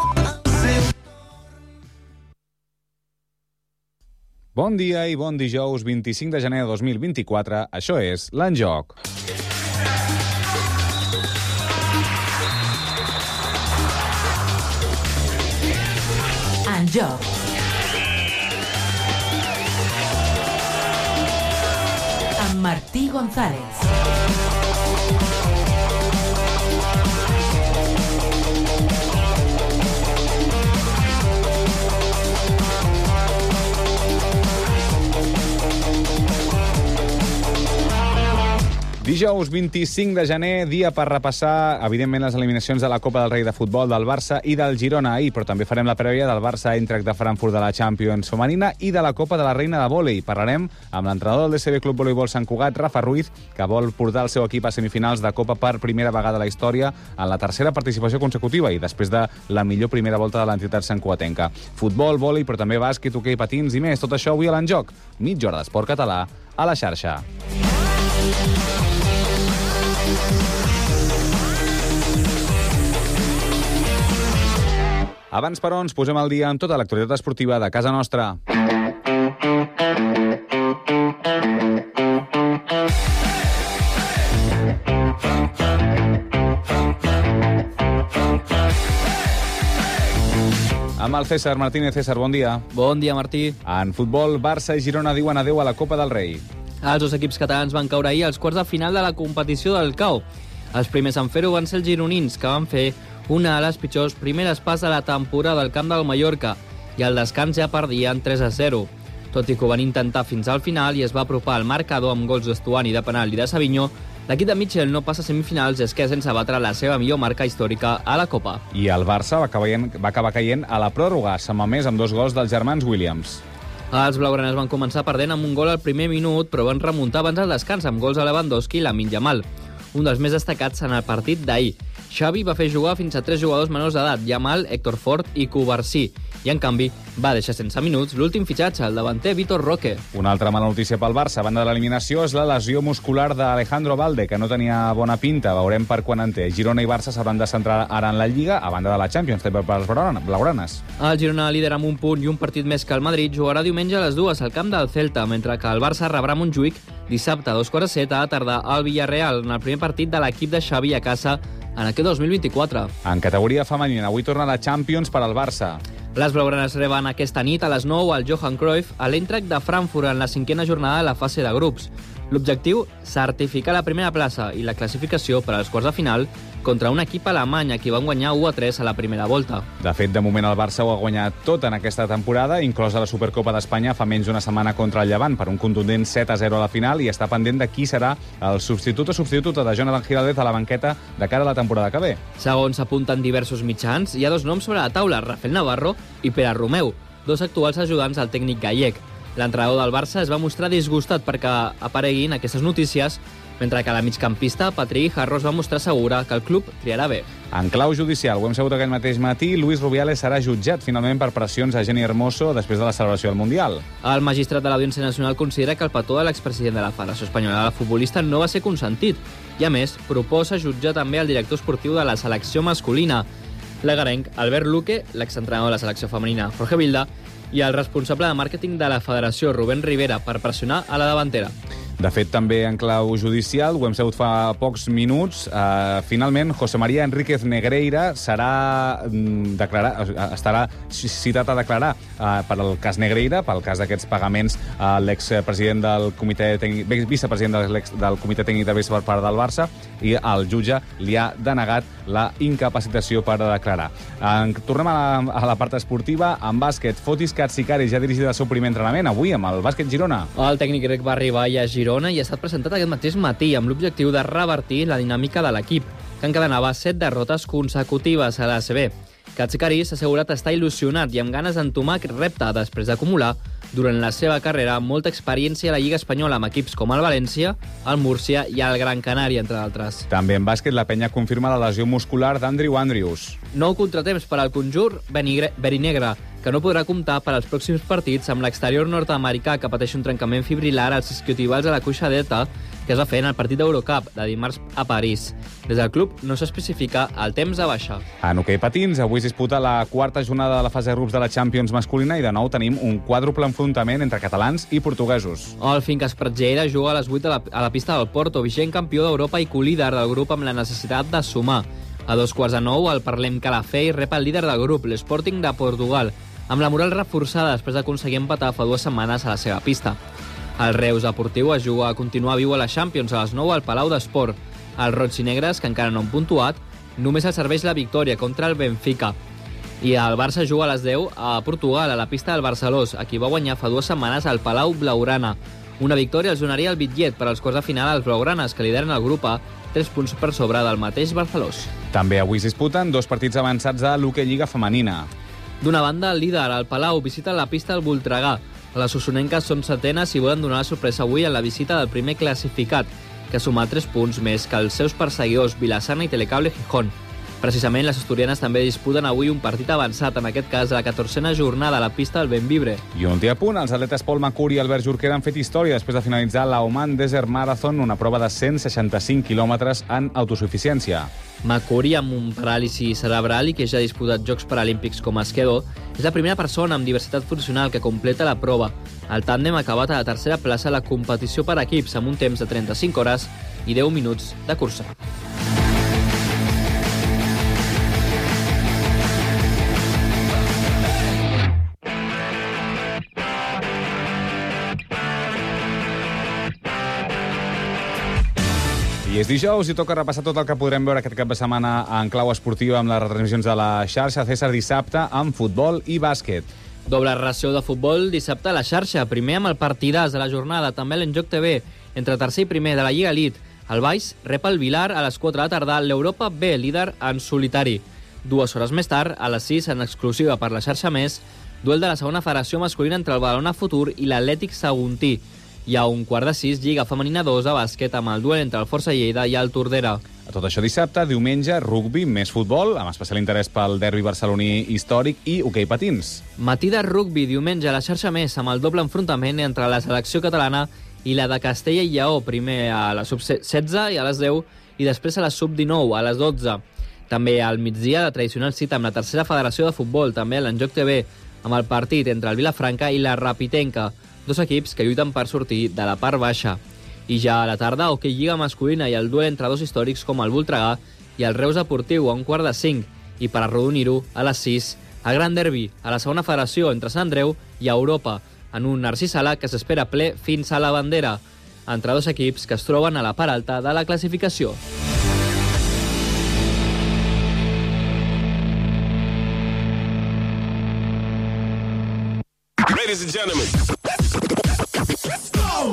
Bon dia i bon dijous 25 de gener de 2024. Això és l'Enjoc. Enjoc. Amb Martí González. Dijous 25 de gener, dia per repassar, evidentment, les eliminacions de la Copa del Rei de Futbol del Barça i del Girona ahir, però també farem la prèvia del Barça-Eintracht de Frankfurt de la Champions femenina i de la Copa de la Reina de Vòlei. Parlarem amb l'entrenador del DCB Club Voleibol Sant Cugat, Rafa Ruiz, que vol portar el seu equip a semifinals de Copa per primera vegada a la història en la tercera participació consecutiva i després de la millor primera volta de l'entitat santcugatenca. Futbol, vòlei, però també bàsquet, hoquei, patins i més. Tot això avui a l'Enjoc. Mitja hora d'esport català a la xarxa. Abans, però, ens posem al dia amb tota l'actualitat esportiva de casa nostra. Amb el César Martínez. César, bon dia. Bon dia, Martí. En futbol, Barça i Girona diuen adeu a la Copa del Rei. Els dos equips catalans van caure ahir als quarts de final de la competició del CAO. Els primers en fer-ho van ser els gironins, que van fer una de les pitjors primeres pas de la temporada al camp del Mallorca, i al descans ja perdien 3-0. Tot i que ho van intentar fins al final i es va apropar al marcador amb gols d'Estuani, de penal i de Savinho, l'equip de Mitchell no passa a semifinals i es queda sense batre la seva millor marca històrica a la Copa. I el Barça va acabar caient a la pròrroga, a més amb 2 gols dels germans Williams. Els blaugranes van començar perdent amb un gol al primer minut, però van remuntar abans del descans amb gols de Lewandowski i Lamine Yamal, un dels més destacats en el partit d'ahir. Xavi va fer jugar fins a 3 jugadors menors d'edat, Yamal, Héctor Fort i Cubarsí, i en canvi va deixar sense minuts l'últim fitxatge, el davanter Vitor Roque. Una altra mala notícia pel Barça, a banda de l'eliminació, és la lesió muscular d'Alejandro Balde, que no tenia bona pinta. Veurem per quan en té. Girona i Barça s'hauran de centrar ara en la Lliga, a banda de la Champions, també per les blaugranes. El Girona, líder amb un punt i un partit més que el Madrid, jugarà diumenge a les 2 al camp del Celta, mentre que el Barça rebrà Montjuïc dissabte a 2:15 a la tarda al Villarreal, en el primer partit de l'equip de Xavi a casa en aquest 2024. En categoria femenina, avui torna la Champions per al Barça. Les blaugranes reben aquesta nit a les 9 al Johan Cruyff a l'Eintracht de Frankfurt en la 5a jornada de la fase de grups. L'objectiu, certificar la primera plaça i la classificació per als quarts de final contra un equip alemany a qui van guanyar 1-3 a la primera volta. De fet, de moment el Barça ho ha guanyat tot en aquesta temporada, inclosa la Supercopa d'Espanya fa menys d'una setmana contra el Llevant per un contundent 7-0 a la final, i està pendent de qui serà el substitut o substituta de Jonathan Giraldez a la banqueta de cara a la temporada que ve. Segons apunten diversos mitjans, hi ha 2 noms sobre la taula, Rafael Navarro i Pere Romeu, 2 actuals ajudants del tècnic gallec. L'entrenador del Barça es va mostrar disgustat perquè apareguin aquestes notícies, mentre que la migcampista Patri Guijarro es va mostrar segura que el club triarà bé. En clau judicial, ho hem sabut aquell mateix matí, Luis Rubiales serà jutjat finalment per pressions a Jenny Hermoso després de la celebració del Mundial. El magistrat de l'Audiència Nacional considera que el petó de l'expresident de la Federació Espanyola de Futbolista no va ser consentit i, a més, proposa jutjar també el director esportiu de la selecció masculina, l'agarenc Albert Luque, l'exentrenador de la selecció femenina Jorge Vilda, i el responsable de màrqueting de la Federació, Rubén Rivera, per pressionar a la davantera. De fet, també en clau judicial, ho hem sabut fa pocs minuts, finalment José María Enríquez Negreira estarà citat a declarar per al cas Negreira, pel cas d'aquests pagaments a l'expresident del comitè tècnic, vicepresident del comitè tècnic de per part del Barça, i el jutge li ha denegat la incapacitació per declarar. Tornem a la part esportiva. En bàsquet, Fotis Katsikaris ja ha dirigit el seu primer entrenament avui amb el Bàsquet Girona. El tècnic grec va arribar ja a Girona i ha estat presentat aquest mateix matí amb l'objectiu de revertir la dinàmica de l'equip, que encadenava 7 derrotes consecutives a l'ACB. Katsikaris s'ha assegurat estar il·lusionat i amb ganes d'entomar aquest repte després d'acumular durant la seva carrera molta experiència a la Lliga Espanyola amb equips com el València, el Múrcia i el Gran Canària, entre d'altres. També en bàsquet, la penya confirma la lesió muscular d'Andrew Andrews. Nou contratemps per al conjunt verinegre. que no podrà comptar per als pròxims partits amb l'exterior nord-americà que pateix un trencament fibrilar als isquiotibals a la cuixadeta que es va fer en el partit d'Eurocup de dimarts a París. Des del club no s'especifica el temps de baixa. En hoquei patins, avui es disputa la quarta jornada de la fase de grups de la Champions masculina i de nou tenim un quàdruple enfrontament entre catalans i portuguesos. El Fincas Pratgera juga a les 8 a la pista del Porto, vigent campió d'Europa i colíder del grup amb la necessitat de sumar. A 2:15 el Parlem Calafell rep el líder del grup, l'Sporting de Portugal, amb la moral reforçada després d'aconseguir empatar fa 2 setmanes a la seva pista. El Reus Deportiu es juga a continuar viu a la Champions a les 9 al Palau d'Esport. Els roig i negres, que encara no han puntuat, només els serveix la victòria contra el Benfica. I el Barça juga a les 10 a Portugal, a la pista del Barcelós, a qui va guanyar fa 2 setmanes al Palau Blaugrana. Una victòria els donaria el bitllet per als quarts de final als blaugranes, que lideren el grup A, 3 punts per sobre del mateix Barcelós. També avui es disputen 2 partits avançats de l'hoquei Lliga femenina. D'una banda, el líder, el Palau, visita la pista del Voltregà. Les osonenques són setenes i volen donar la sorpresa avui en la visita del primer classificat, que suma 3 punts més que els seus perseguidors Vilassana i Telecable Gijón. Precisament, les asturianes també disputen avui un partit avançat, en aquest cas a la 14a jornada a la pista del Benvibre. I un dia a punt, els atletes Pol Macur i Albert Jorquera han fet història després de finalitzar la Oman Desert Marathon, una prova de 165 quilòmetres en autosuficiència. Macuri, amb un paràlisi cerebral i que ja ha disputat Jocs Paralímpics com a esquiador, és la primera persona amb diversitat funcional que completa la prova. El tàndem ha acabat a la tercera plaça a la competició per equips amb un temps de 35 hores i 10 minuts de cursa. I és dijous i toca repassar tot el que podrem veure aquest cap de setmana en clau esportiva amb les retransmissions de la xarxa. César, dissabte amb futbol i bàsquet. Doble ració de futbol dissabte a la xarxa. Primer amb el partidàs de la jornada, també a l'Enjoc TV, entre tercer i primer de la Lliga Elite. El Baix rep el Vilar a les 4 de la tarda, l'Europa B, líder en solitari. 2 hores més tard, a les 6, en exclusiva per la xarxa Més, duel de la segona federació masculina entre el Badalona Futur i l'Atlètic Saguntí. Hi ha un 5:15, Lliga Femenina 2 a bàsquet amb el duel entre el Força Lleida i el Tordera. A tot això dissabte, diumenge, rugbi, més futbol, amb especial interès pel derbi barceloní històric i hoquei patins. Matí de rugbi diumenge a la xarxa Més amb el doble enfrontament entre la selecció catalana i la de Castella i Lleó, primer a la sub-16 i a les 10 i després a la sub-19 a les 12. També al migdia la tradicional cita amb la tercera federació de futbol, també a l'Enjoc TV, amb el partit entre el Vilafranca i la Rapitenca, 2 equips que lluiten per sortir de la part baixa. I ja a la tarda, hoquei Lliga masculina i el duel entre 2 històrics com el Voltregà i el Reus Deportiu a 1:45. I per arrodonir-ho, a les 6, el Gran Derbi, a la segona federació entre Sant Andreu i Europa, en un Narcís Sala que s'espera ple fins a la bandera, entre 2 equips que es troben a la part alta de la classificació. Ladies and gentlemen, let's go!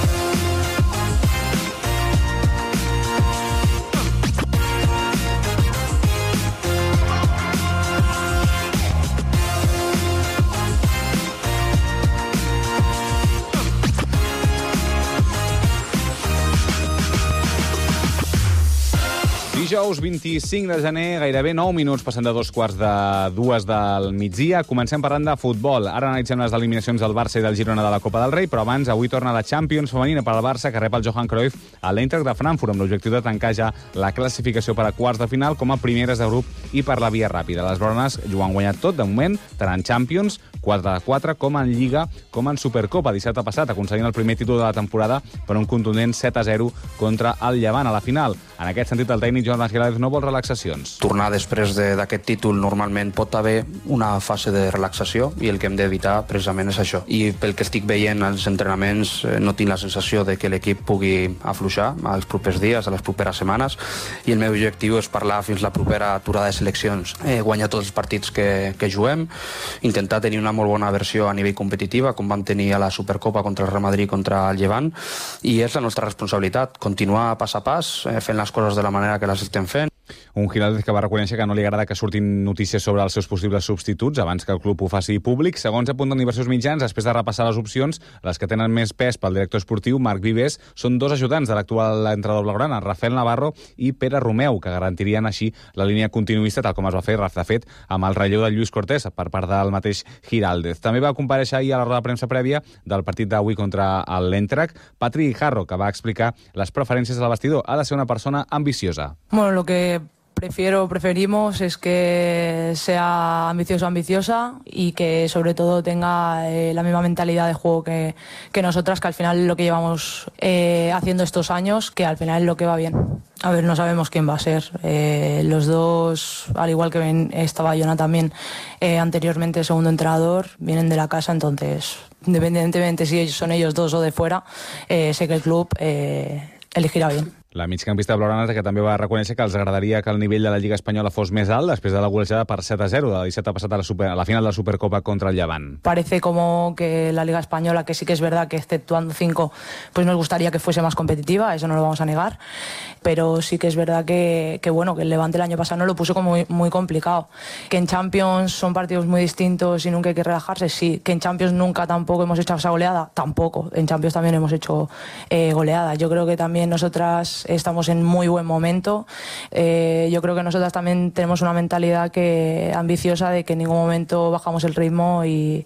Dijous 25 de gener, gairebé 9 minuts, passant de 2:45 del migdia. Comencem parlant de futbol. Ara analitzem les eliminacions del Barça i del Girona de la Copa del Rei, però abans, avui torna la Champions femenina per al Barça, que rep el Johan Cruyff a l'Eintracht de Frankfurt, amb l'objectiu de tancar ja la classificació per a quarts de final com a primeres de grup i per la via ràpida. Les blaugranes ho han guanyat tot, de moment, tant en Champions, 4-4, com en Lliga, com en Supercopa. Dissabte passat, aconseguint el primer títol de la temporada per un contundent 7-0 contra el Llevant a la final. En aquest sentit, el tècnic Joan Giménez no vol relaxacions. Tornar després d'aquest títol normalment pot haver una fase de relaxació i el que hem d'evitar precisament és això. I pel que estic veient als entrenaments no tinc la sensació de que l'equip pugui afluixar als propers dies, a les properes setmanes, i el meu objectiu és parlar fins la propera aturada de seleccions. Guanyar tots els partits que juguem, intentar tenir una molt bona versió a nivell competitiva, com vam tenir a la Supercopa contra el Real Madrid, contra el Llevant, i és la nostra responsabilitat, continuar pas a pas, fent les coses de la manera que les estem fent. Un Giraldez que va reconèixer que no li agrada que surtin notícies sobre els seus possibles substituts abans que el club ho faci públic. Segons apunten diversos mitjans, després de repassar les opcions, les que tenen més pes pel director esportiu, Marc Vives, són 2 ajudants de l'actual entrenador blaugrana, Rafael Navarro i Pere Romeu, que garantirien així la línia continuista, tal com es va fer, de fet, amb el relleu de Lluís Cortés per part del mateix Giraldez. També va comparèixer ahir a la roda de premsa prèvia del partit d'avui contra l'Eintracht Patri Jarro, que va explicar les preferències del vestidor. Ha de ser una persona ambiciosa. Bueno, lo que preferimos es que sea ambiciosa y que sobre todo tenga la misma mentalidad de juego que nosotras, que al final es lo que llevamos haciendo estos años, que al final es lo que va bien. A ver, no sabemos quién va a ser. Los dos, al igual que estaba Jonah también anteriormente segundo entrenador, vienen de la casa, entonces independientemente si son ellos dos o de fuera, sé que el club elegirà bien. La migcampista blaugrana, que també va reconèixer que els agradaria que el nivell de la Lliga Espanyola fos més alt després de la golejada per 7-0 de dissabte passat a la final de la Supercopa contra el Llevant. Parece como que la Liga Española, que sí que es verdad que exceptuando 5, pues nos gustaría que fuese más competitiva, eso no lo vamos a negar, pero sí que es verdad que bueno, que el Levante el año pasado nos lo puso como muy complicado. Que en Champions son partidos muy distintos y nunca hay que relajarse, sí. Que en Champions nunca tampoco hemos hecho esa goleada, tampoco. En Champions también hemos hecho goleada. Yo creo que también nosotras estamos en muy buen momento. Yo creo que nosotras también tenemos una mentalidad ambiciosa de que en ningún momento bajamos el ritmo y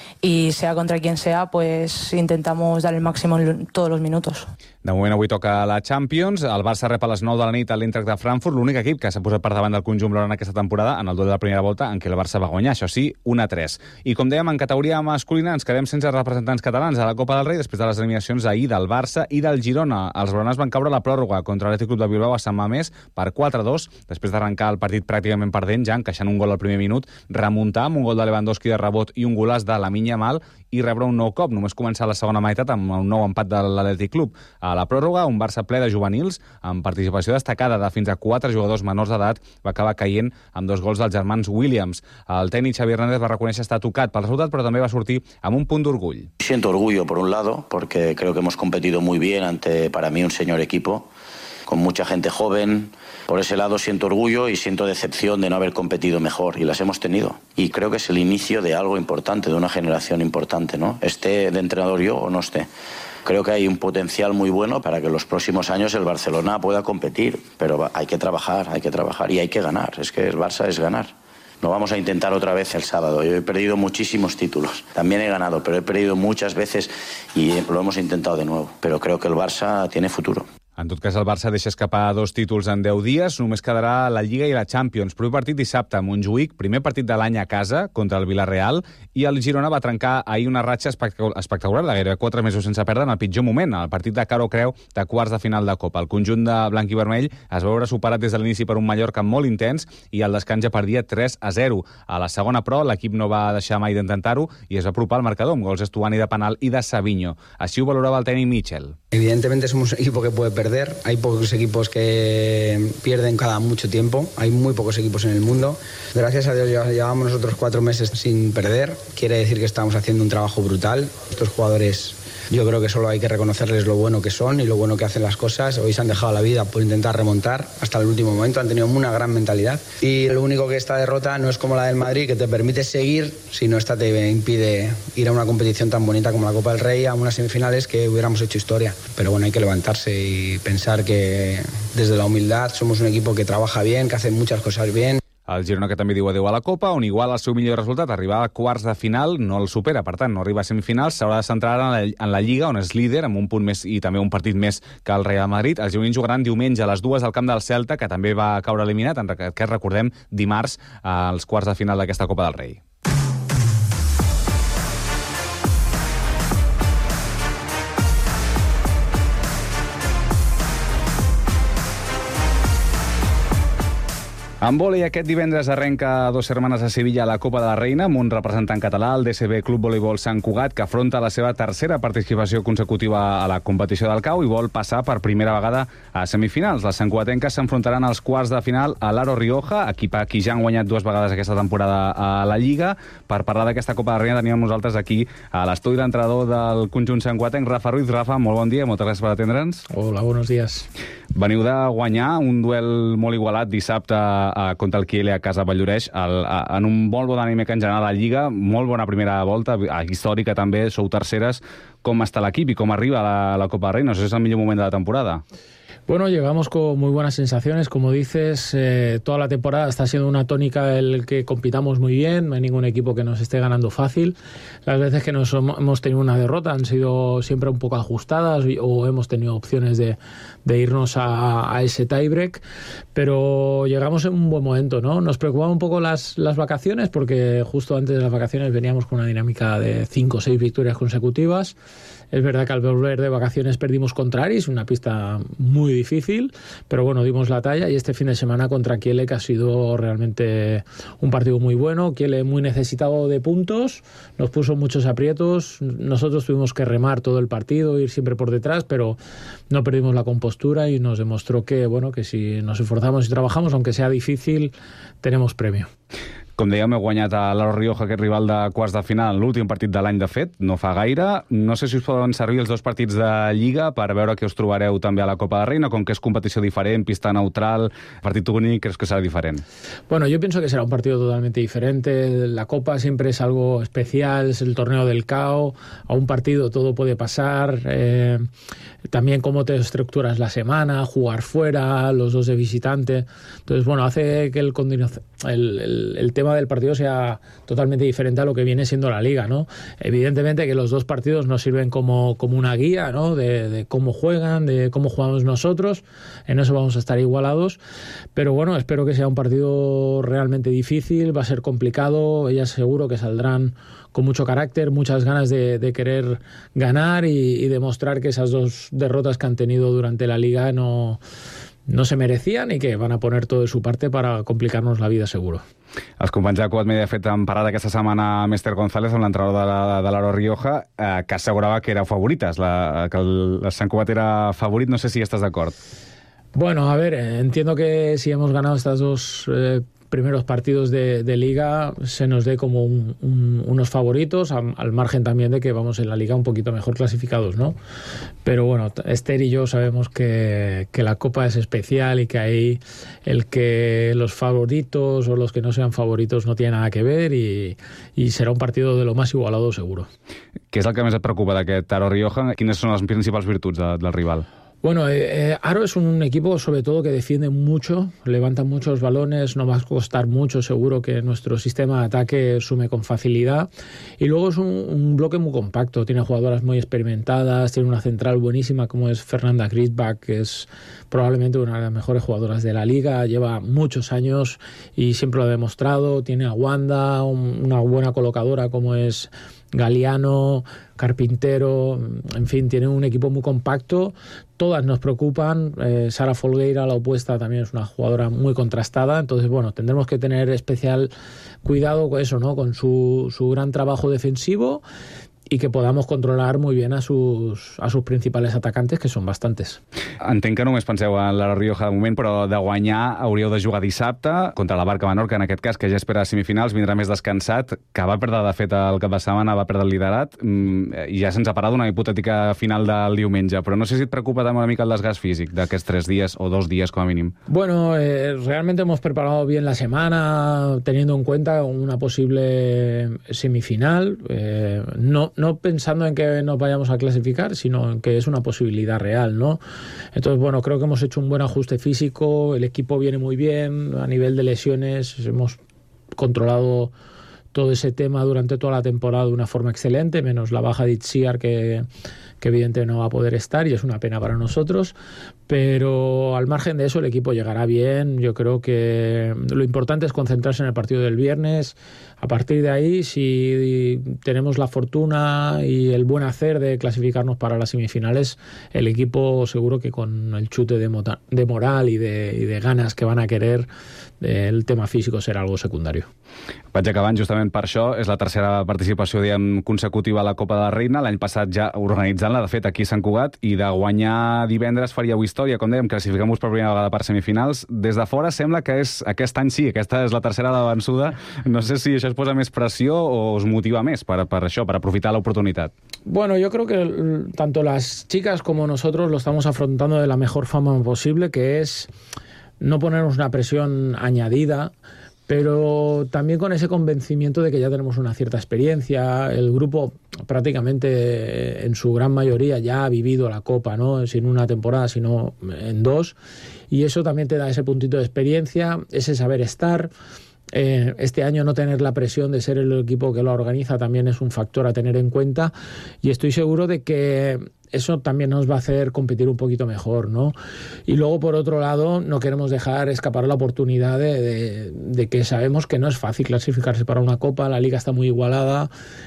sea contra quien sea, pues intentamos dar el máximo en todos los minutos. De moment avui toca la Champions. El Barça rep a les 9 de la nit a l'Eintracht de Frankfurt, l'únic equip que s'ha posat per davant del conjunt blaugrana aquesta temporada en el duel de la primera volta en què el Barça va guanyar, això sí, 1-3. I com dèiem, en categoria masculina ens quedem sense representants catalans a la Copa del Rei després de les eliminacions ahir del Barça i del Girona. Els blaugranes van caure a la pròrroga contra l'Atlètic Club de Bilbao a Sant Mamés per 4-2, després d'arrencar el partit pràcticament perdent, ja encaixant un gol al primer minut, remuntar amb un gol de Lewandowski de rebot i un golaç de Lamine Yamal i rebre un nou cop, només començar la segona meitat amb un nou empat de l'Atlètic Club. A la pròrroga, un Barça ple de juvenils, amb participació destacada de fins a 4 jugadors menors d'edat, va acabar caient amb 2 gols dels germans Williams. El tècnic Xavi Hernández va reconèixer estar tocat pel resultat, però també va sortir amb un punt d'orgull. Siento orgullo, por un lado, porque creo que hemos competido muy bien ante, para mí, un señor equipo, con mucha gente joven. Por ese lado siento orgullo y siento decepción de no haber competido mejor, y las hemos tenido. Y creo que es el inicio de algo importante, de una generación importante, ¿no? Esté de entrenador yo o no esté. Creo que hay un potencial muy bueno para que en los próximos años el Barcelona pueda competir, pero hay que trabajar y hay que ganar. Es que el Barça es ganar. No vamos a intentar otra vez el sábado. Yo he perdido muchísimos títulos. También he ganado, pero he perdido muchas veces y lo hemos intentado de nuevo. Pero creo que el Barça tiene futuro. En tot cas, el Barça deixa escapar 2 títols en 10 dies. Només quedarà la Lliga i la Champions. Primer partit dissabte a Montjuïc, primer partit de l'any a casa contra el Villarreal, i el Girona va trencar ahir una ratxa espectacular de gairebé 4 mesos sense perdre en el pitjor moment, el partit de cara o creu de quarts de final de Copa. El conjunt de blanc i vermell es va veure superat des de l'inici per un Mallorca molt intens i al descans ja perdia 3-0. A la segona, però, l'equip no va deixar mai d'intentar-ho i es va apropar al marcador amb gols d'Estuani de penal i de Savinho. Així ho valorava el tècnic Michel. Evidentemente somos un equipo que puede perder. Hay pocos equipos que pierden cada mucho tiempo. Hay muy pocos equipos en el mundo. Gracias a Dios llevamos nosotros 4 meses sin perder. Quiere decir que estamos haciendo un trabajo brutal. Estos jugadores, yo creo que solo hay que reconocerles lo bueno que son y lo bueno que hacen las cosas. Hoy se han dejado la vida por intentar remontar hasta el último momento. Han tenido una gran mentalidad. Y lo único que esta derrota no es como la del Madrid, que te permite seguir, sino esta te impide ir a una competición tan bonita como la Copa del Rey, a unas semifinales que hubiéramos hecho historia. Pero bueno, hay que levantarse y pensar que desde la humildad somos un equipo que trabaja bien, que hace muchas cosas bien. El Girona, que també diu adeu a la Copa, on igual el seu millor resultat, arribar a quarts de final, no el supera, per tant, no arriba a semifinals, s'haurà de centrar en la Lliga, on és líder, amb un punt més i també un partit més que el Real Madrid. Els gironins jugaran diumenge a les 2 al camp del Celta, que també va caure eliminat, en aquest recordem dimarts als quarts de final d'aquesta Copa del Rei. En vòlei, aquest divendres arrenca a 2 setmanes a Sevilla la Copa de la Reina amb un representant català, el DCB Club Voleibol Sant Cugat, que afronta la seva tercera participació consecutiva a la competició del CAU i vol passar per primera vegada a semifinals. Les santcugatenques s'enfrontaran als quarts de final a l'Aro Rioja, equip a qui ja han guanyat 2 vegades aquesta temporada a la Lliga. Per parlar d'aquesta Copa de la Reina teníem nosaltres aquí a l'estudi l'entrenador del conjunt santcugatenc, Rafa Ruiz. Rafa, molt bon dia, moltes gràcies per atendre'ns. Hola, buenos días. Veniu de guanyar un duel molt igualat dissabte contra el Kiele a casa Valldoreix, en un molt bon ànime que en general a la Lliga, molt bona primera volta, històrica també, sou terceres. Com està l'equip i com arriba a la Copa de Reina? No sé si és el millor moment de la temporada. Bueno, llegamos con muy buenas sensaciones, como dices, toda la temporada está siendo una tónica el que compitamos muy bien, no hay ningún equipo que nos esté ganando fácil. Las veces que hemos tenido una derrota han sido siempre un poco ajustadas o hemos tenido opciones de irnos a ese tiebreak, pero llegamos en un buen momento, ¿no? Nos preocupaban un poco las vacaciones porque justo antes de las vacaciones veníamos con una dinámica de 5 o 6 victorias consecutivas. Es verdad que al volver de vacaciones perdimos contra Aris, una pista muy difícil, pero bueno, dimos la talla y este fin de semana contra Kiele, que ha sido realmente un partido muy bueno. Kiele muy necesitado de puntos, nos puso muchos aprietos, nosotros tuvimos que remar todo el partido, ir siempre por detrás, pero no perdimos la compostura y nos demostró que, bueno, que si nos esforzamos y trabajamos, aunque sea difícil, tenemos premio. Com dèiem, heu guanyat a l'Aro Rioja, aquest rival de quarts de final, l'últim partit de l'any, de fet, no fa gaire. No sé si us poden servir els 2 partits de Lliga per veure que us trobareu també a la Copa de Reina, com que és competició diferent, pista neutral, partit únic, creus que serà diferent? Bueno, yo pienso que será un partido totalmente diferente. La Copa siempre es algo especial, es el torneo del CAO, a un partido todo puede pasar, también cómo te estructuras la semana, jugar fuera, los 2 de visitante. Entonces, bueno, hace que el tema del partido sea totalmente diferente a lo que viene siendo la Liga, ¿no? Evidentemente que los 2 partidos nos sirven como una guía, ¿no? De cómo juegan, de cómo jugamos nosotros. En eso vamos a estar igualados. Pero bueno, espero que sea un partido realmente difícil, va a ser complicado. Ellas seguro que saldrán con mucho carácter, muchas ganas de querer ganar y demostrar que esas 2 derrotas que han tenido durante la Liga no se merecían y que van a poner todo de su parte para complicarnos la vida seguro. Els companys de Cugat Media, de fet, han parlat aquesta setmana amb Esther González, amb l'entrenador de l'Aro Rioja, que assegurava que éreu favorites, que el Sant Cugat era favorit. No sé si estàs d'acord. Bueno, a ver, entiendo que si hemos ganado estas 2 primeros partidos de Liga se nos dé como unos favoritos, al margen también de que vamos en la Liga un poquito mejor clasificados, ¿no? Pero bueno, Esther y yo sabemos que la Copa es especial y que ahí el que los favoritos o los que no sean favoritos no tiene nada que ver y será un partido de lo más igualado seguro. Què és el que més et preocupa d'aquest Aro Rioja? Quines són les principals virtuts del rival? Bueno, Aro es un equipo sobre todo que defiende mucho, levanta muchos balones, no va a costar mucho, seguro que nuestro sistema de ataque sume con facilidad. Y luego es un bloque muy compacto, tiene jugadoras muy experimentadas, tiene una central buenísima como es Fernanda Grisbach, que es probablemente una de las mejores jugadoras de la Liga, lleva muchos años y siempre lo ha demostrado. Tiene a Wanda, una buena colocadora como es Galeano, Carpintero, en fin, tiene un equipo muy compacto. Todas nos preocupan. Sara Folgueira, la opuesta, también es una jugadora muy contrastada. Entonces, bueno, tendremos que tener especial cuidado con eso, ¿no? Con su gran trabajo defensivo y que podamos controlar muy bien a sus principales atacantes, que són bastantes. Entenc que només penseu en la Rioja de moment, però de guanyar hauríeu de jugar dissabte contra la Barca Menorca, en aquest cas, que ja espera semifinals, vindrà més descansat, que va perdre, de fet, el cap de setmana, va perdre el liderat, i ja se'ns ha parat una hipotètica final del diumenge. Però no sé si et preocupa també una mica el desgast físic d'aquests 3 dies o 2 dies, com a mínim. Bueno, realmente hemos preparado bien la semana, teniendo en cuenta una posible semifinal. No pensando en que nos vayamos a clasificar, sino en que es una posibilidad real, ¿no? Entonces, bueno, creo que hemos hecho un buen ajuste físico, el equipo viene muy bien, a nivel de lesiones hemos controlado todo ese tema durante toda la temporada de una forma excelente, menos la baja de Itziar que evidentemente no va a poder estar y es una pena para nosotros, pero al margen de eso el equipo llegará bien. Yo creo que lo importante es concentrarse en el partido del viernes. A partir de ahí, si tenemos la fortuna y el buen hacer de clasificarnos para las semifinales, el equipo seguro que con el chute de moral y de ganas que van a querer, el tema físico serà algo secundari. Vaig acabant justament per això. És la tercera participació, diguem, consecutiva a la Copa de la Reina. L'any passat ja organitzant-la, de fet, aquí a Sant Cugat, i de guanyar divendres faríeu història, com dèiem, classificant-vos per primera vegada per semifinals. Des de fora sembla que aquest any sí, aquesta és la tercera de vençuda. No sé si això es posa més pressió o os motiva més per això, per aprofitar l'oportunitat. Bueno, yo creo que tanto las chicas como nosotros lo estamos afrontando de la mejor forma posible, que es no ponernos una presión añadida, pero también con ese convencimiento de que ya tenemos una cierta experiencia. El grupo prácticamente en su gran mayoría ya ha vivido la Copa, ¿no? Sin una temporada, sino en 2, y eso también te da ese puntito de experiencia, ese saber estar. Este año no tener la presión de ser el equipo que lo organiza también es un factor a tener en cuenta, y estoy seguro de que eso también nos va a hacer competir un poquito mejor, ¿no? Y luego, por otro lado, no queremos dejar escapar la oportunidad de que sabemos que no es fácil clasificarse para una Copa, la Liga está muy igualada,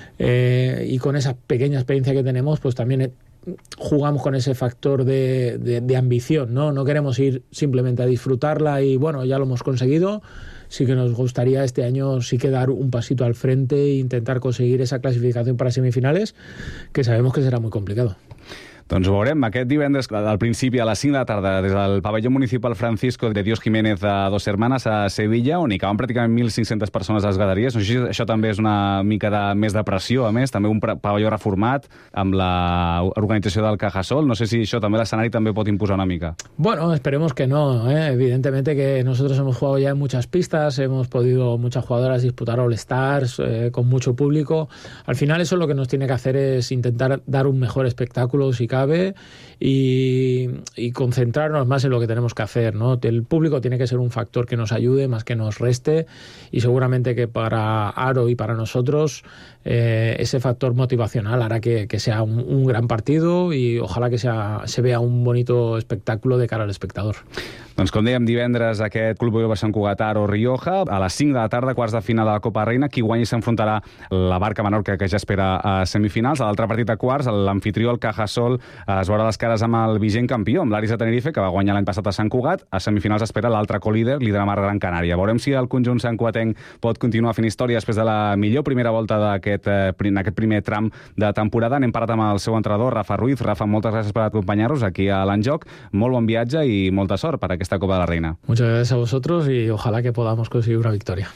y con esa pequeña experiencia que tenemos, pues también jugamos con ese factor de ambición, ¿no? No queremos ir simplemente a disfrutarla y, bueno, ya lo hemos conseguido. Sí que nos gustaría este año sí que dar un pasito al frente e intentar conseguir esa clasificación para semifinales, que sabemos que será muy complicado. Doncs ho veurem aquest divendres, al principi a les 5 de la tarda, des del pavelló municipal Francisco de Dios Jiménez de Dos Hermanas a Sevilla, on hi caben pràcticament 1.500 persones a les graderies. No sé si això també és una mica més de pressió, a més, també un pavelló reformat amb l'organització del Cajasol. No sé si això també l'escenari també pot imposar una mica. Bueno, esperemos que no, ¿eh? Evidentemente que nosotros hemos jugado ya en muchas pistas, hemos podido muchas jugadoras disputar All-Stars con mucho público. Al final eso lo que nos tiene que hacer es intentar dar un mejor espectáculo, si cabe, y concentrarnos más en lo que tenemos que hacer, ¿no? El público tiene que ser un factor que nos ayude más que nos reste, y seguramente que para Aro y para nosotros ese factor motivacional hará que sea un gran partido, y ojalá que se vea un bonito espectáculo de cara al espectador. Doncs com dèiem, divendres aquest Club Bolivar Sant Cugat Aro Rioja, a les 5 de la tarda, quarts de final de la Copa Reina. Qui guanyi s'enfrontarà la Barca Menorca, que ja espera a semifinals. A l'altre partit a quarts, l'anfitrió, el Cajasol, es veurà les cares amb el vigent campió, amb l'Aris de Tenerife, que va guanyar l'any passat a Sant Cugat. A semifinals espera l'altre colíder, l'Hidramar Gran Canària. Veurem si el conjunt santcugatenc pot continuar fent història després de la millor primera volta d'aquest primer tram de temporada. N'hem parlat amb el seu entrenador, Rafa Ruiz. Rafa, moltes gràcies per acompanyar-nos aquí a l'Enjoc. Molt bon viatge i molta sort per esta Copa de la Reina. Muchas gracias a vosotros y ojalá que podamos conseguir una victoria.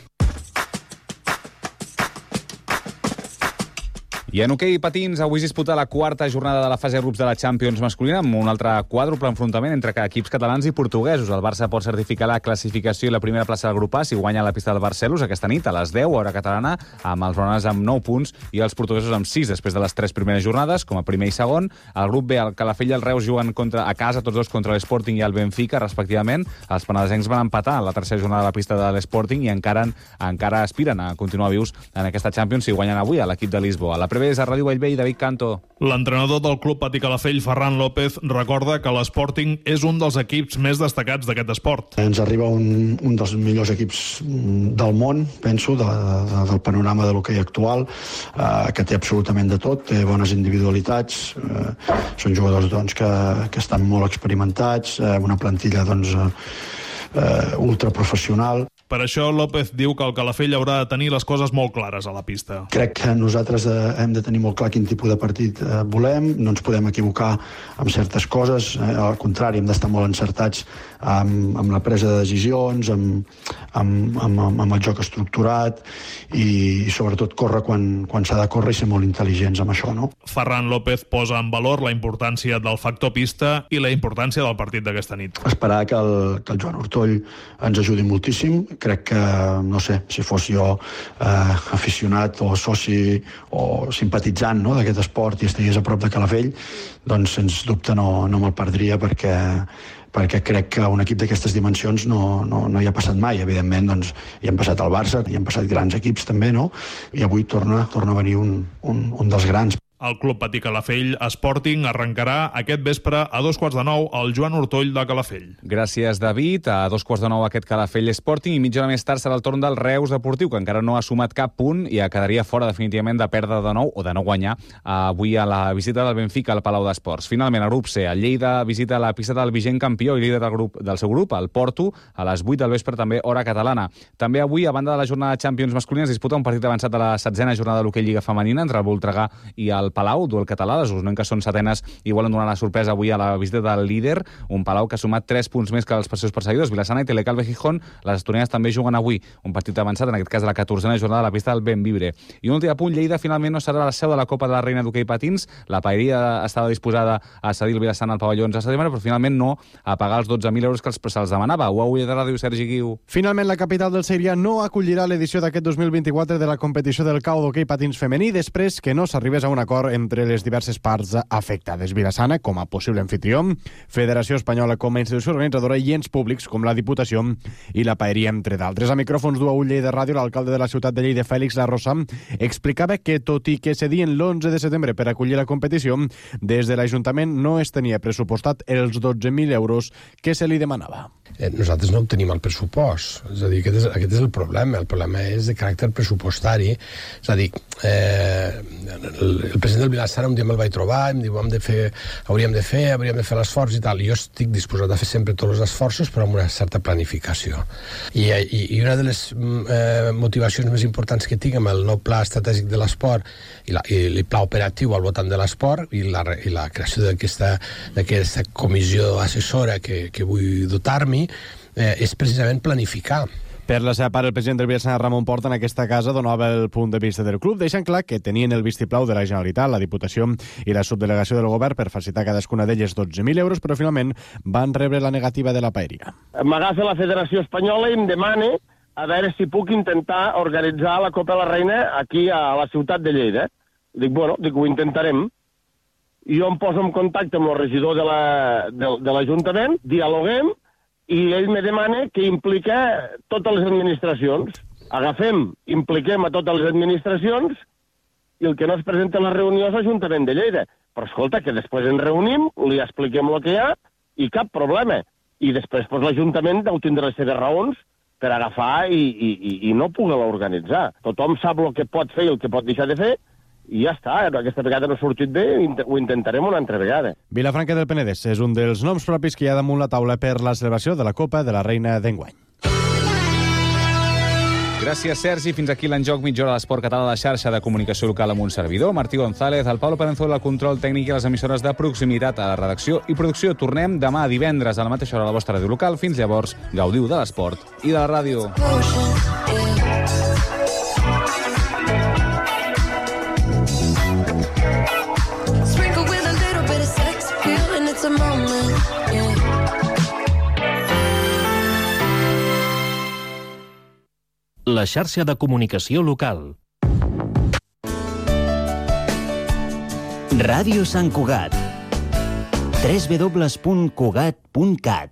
I en hoquei patins, avui es disputa la quarta jornada de la fase de grups de la Champions masculina, amb un altre quàdruple enfrontament entre equips catalans i portuguesos. El Barça pot certificar la classificació i la primera plaça del grup A si guanya la pista del Barcelos aquesta nit a les 10, hora catalana, amb els blaugranes amb 9 punts i els portuguesos amb 6 després de les 3 primeres jornades, com a primer i segon. Al grup B, el Calafell i el Reus juguen a casa, tots dos contra l'Sporting i el Benfica, respectivament. Els penedesencs van empatar la tercera jornada de la pista de l'Sporting i encara aspiren a continuar vius en aquesta Champions si guanyen avui a l'equip de Lisboa. La prevés a Ràdio Bellvei, David Canto. L'entrenador del Club Patí Calafell, Ferran López, recorda que l'Sporting és un dels equips més destacats d'aquest esport. Ens arriba un dels millors equips del món, penso, del panorama de l'hoquei actual, que té absolutament de tot, té bones individualitats, són jugadors doncs, que estan molt experimentats, una plantilla doncs, ultraprofessional. Per això, López diu que el Calafell haurà de tenir les coses molt clares a la pista. Crec que nosaltres hem de tenir molt clar quin tipus de partit volem, no ens podem equivocar amb certes coses, al contrari, hem d'estar molt encertats amb la presa de decisions, amb el joc estructurat i sobretot córrer quan s'ha de córrer i ser molt intel·ligents amb això, no? Ferran López posa en valor la importància del factor pista i la importància del partit d'aquesta nit. Esperar que el Joan Ortoll ens ajudi moltíssim, crec que, no sé, si fos jo aficionat o soci o simpatitzant, no?, d'aquest esport i estigués a prop de Calafell, doncs sens dubte no me'l perdria perquè crec que un equip d'aquestes dimensions no hi ha passat mai. Evidentment, doncs, hi han passat al Barça, hi han passat grans equips també, no? I avui torna a venir un dels grans. El Club Patí Calafell Sporting arrencarà aquest vespre a 8:45 al Joan Ortoll de Calafell. Gràcies, David. A 8:45 aquest Calafell Sporting i mitja hora més tard serà el torn del Reus Deportiu, que encara no ha sumat cap punt i quedaria fora definitivament de perdre de nou o de no guanyar avui a la visita del Benfica al Palau d'Esports. Finalment, a grup C, el Lleida visita la pista del vigent campió i líder del seu grup, el Porto, a les 8 del vespre, també hora catalana. També avui, a banda de la jornada de Champions masculina, es disputa un partit avançat de la 7a jornada de l'hoquei Lliga Femenina entre el Voltregà i el Palau, duel català. Les usonenques són setenes i volen donar la sorpresa avui a la visita del líder, un Palau que ha sumat 3 punts més que els seus perseguidors, Vilassana i Telecalve Gijón. Les asturianes també juguen avui un partit avançat, en aquest cas de la 14a jornada de la pista del Benvibre. I un últim apunt, Lleida finalment no serà la seu de la Copa de la Reina d'Hoquei Patins. La paeria estava disposada a cedir el Vilassana al pavelló 11 de setembre, però finalment no a pagar els 12.000 euros que se'ls demanava. Ho ha de ràdio, Sergi Guiu. Finalment, la capital del Segrià no acollirà l'edició d'aquest 2024 de la competició del CAO d'hoquei patins femení després que no s'arribés a un acord entre les diverses parts afectades. Vilassana, com a possible anfitrió, Federació Espanyola com a institució organitzadora i ens públics com la Diputació i la Paeria, entre d'altres. A micròfons d'UAU Lleida Ràdio, l'alcalde de la ciutat de Lleida, Fèlix La Rosa, explicava que, tot i que cedien l'11 de setembre per acollir la competició, des de l'Ajuntament no es tenia pressupostat els 12.000 euros que se li demanava. Nosaltres no obtenim el pressupost. És a dir, aquest és el problema. El problema és de caràcter pressupostari. És a dir, el president del Vilassana un dia me'l vaig trobar, em diu, hauríem de fer l'esforç i tal. Jo estic disposat a fer sempre tots els esforços, però amb una certa planificació. I una de les motivacions més importants que tinc amb el nou pla estratègic de l'esport i el pla operatiu al voltant de l'esport i la creació d'aquesta comissió assessora que vull dotar-m'hi és precisament planificar. Per la seva part, el president del Vilassana, Ramon Porta, en aquesta casa donava el punt de vista del club, deixant clar que tenien el vistiplau de la Generalitat, la Diputació i la subdelegació del govern per facilitar cadascuna d'elles 12.000 euros, però finalment van rebre la negativa de la Paeria. M'agafa la Federació Espanyola i em demana a veure si puc intentar organitzar la Copa de la Reina aquí a la ciutat de Lleida. Dic, ho intentarem. Jo em poso en contacte amb el regidor de l'Ajuntament, dialoguem, i ell me demana que implica totes les administracions. Impliquem a totes les administracions i el que no es presenta a la reunió és l'Ajuntament de Lleida. Però escolta, que després ens reunim, li expliquem el que hi ha i cap problema. I després l'Ajuntament deu tindre les seves raons per agafar i no poder-la organitzar. Tothom sap el que pot fer i el que pot deixar de fer, i ja està, aquesta vegada no ha sortit bé, ho intentarem una altra vegada. Vilafranca del Penedès és un dels noms propis que hi ha damunt la taula per la celebració de la Copa de la Reina d'enguany. Gràcies, Sergi. Fins aquí l'enjoc, mitja hora de l'esport català de la xarxa de comunicació local amb un servidor, Martí González, el Pablo Parenzuela, el control tècnic i les emissores de proximitat a la redacció i producció. Tornem demà divendres a la mateixa hora a la vostra ràdio local. Fins llavors, gaudiu de l'esport i de la ràdio. La xarxa de comunicació local. Ràdio Sant Cugat. www.cugat.cat.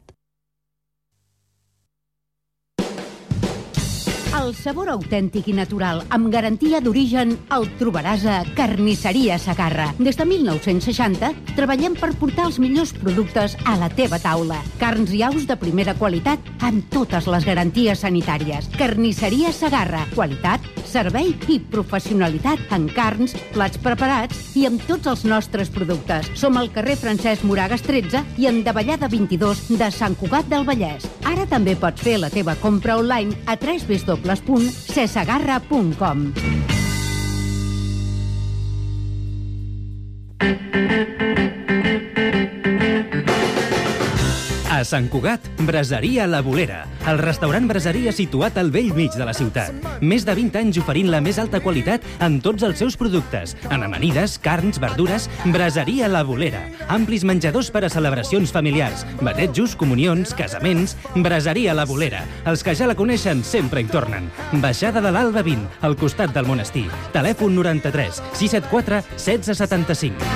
El sabor autèntic i natural, amb garantia d'origen, el trobaràs a Carnisseria Segarra. Des de 1960 treballem per portar els millors productes a la teva taula. Carns i aus de primera qualitat amb totes les garanties sanitàries. Carnisseria Segarra. Qualitat, servei i professionalitat en carns, plats preparats i amb tots els nostres productes. Som al carrer Francesc Moragas 13 i en Davallada 22 de Sant Cugat del Vallès. Ara també pots fer la teva compra online a www.cesegarra.com. A Sant Cugat, Braseria La Bolera, el restaurant braseria situat al vell mig de la ciutat. Més de 20 anys oferint la més alta qualitat en tots els seus productes. En amanides, carns, verdures, Braseria La Bolera. Amplis menjadors per a celebracions familiars, batejos, comunions, casaments. Braseria La Bolera. Els que ja la coneixen sempre hi tornen. Baixada de l'Alba 20, al costat del monestir. Telèfon 93 674 1675.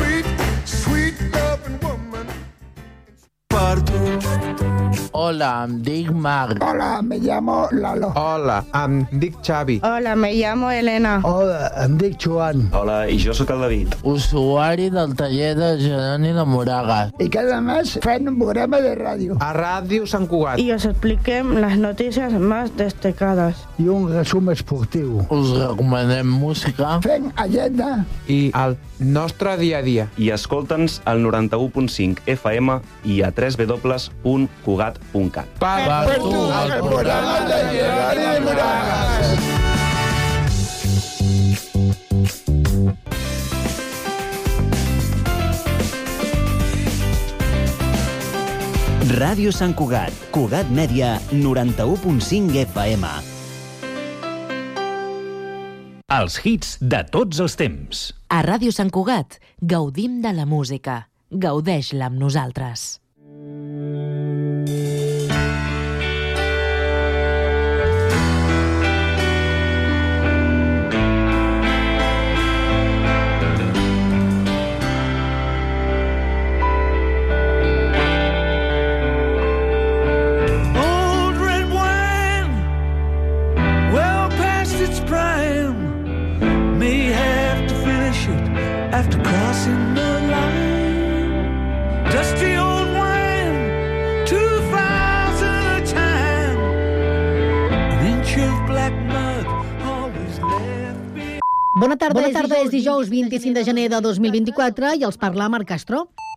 Hola, em dic Marc. Hola, me llamo Lalo. Hola, em dic Xavi. Hola, me llamo Elena. Hola, em dic Joan. Hola, i jo sóc el David. Usuari del taller de Jeroni de Moragas. I cada mes fem un programa de ràdio. A Ràdio Sant Cugat. Y os expliquem las noticias más destacadas. I un resum esportiu. Us recomanem música. Fem agenda. I el nostre dia a dia. I escolta'ns al 91.5 FM i a www.cugat.cat. Per tu, el programa de Jeroni de Moragas. Ràdio Sant Cugat, Cugat Mèdia, 91.5 FM. Els hits de tots els temps. A Ràdio Sant Cugat gaudim de la música. Gaudeix-la amb nosaltres. After crossing the line, dusty old wine, 2,000 a time, an inch of black mud always left behind. Bona tarda, és dijous 25 de gener de 2024 i els parla Marc Castro.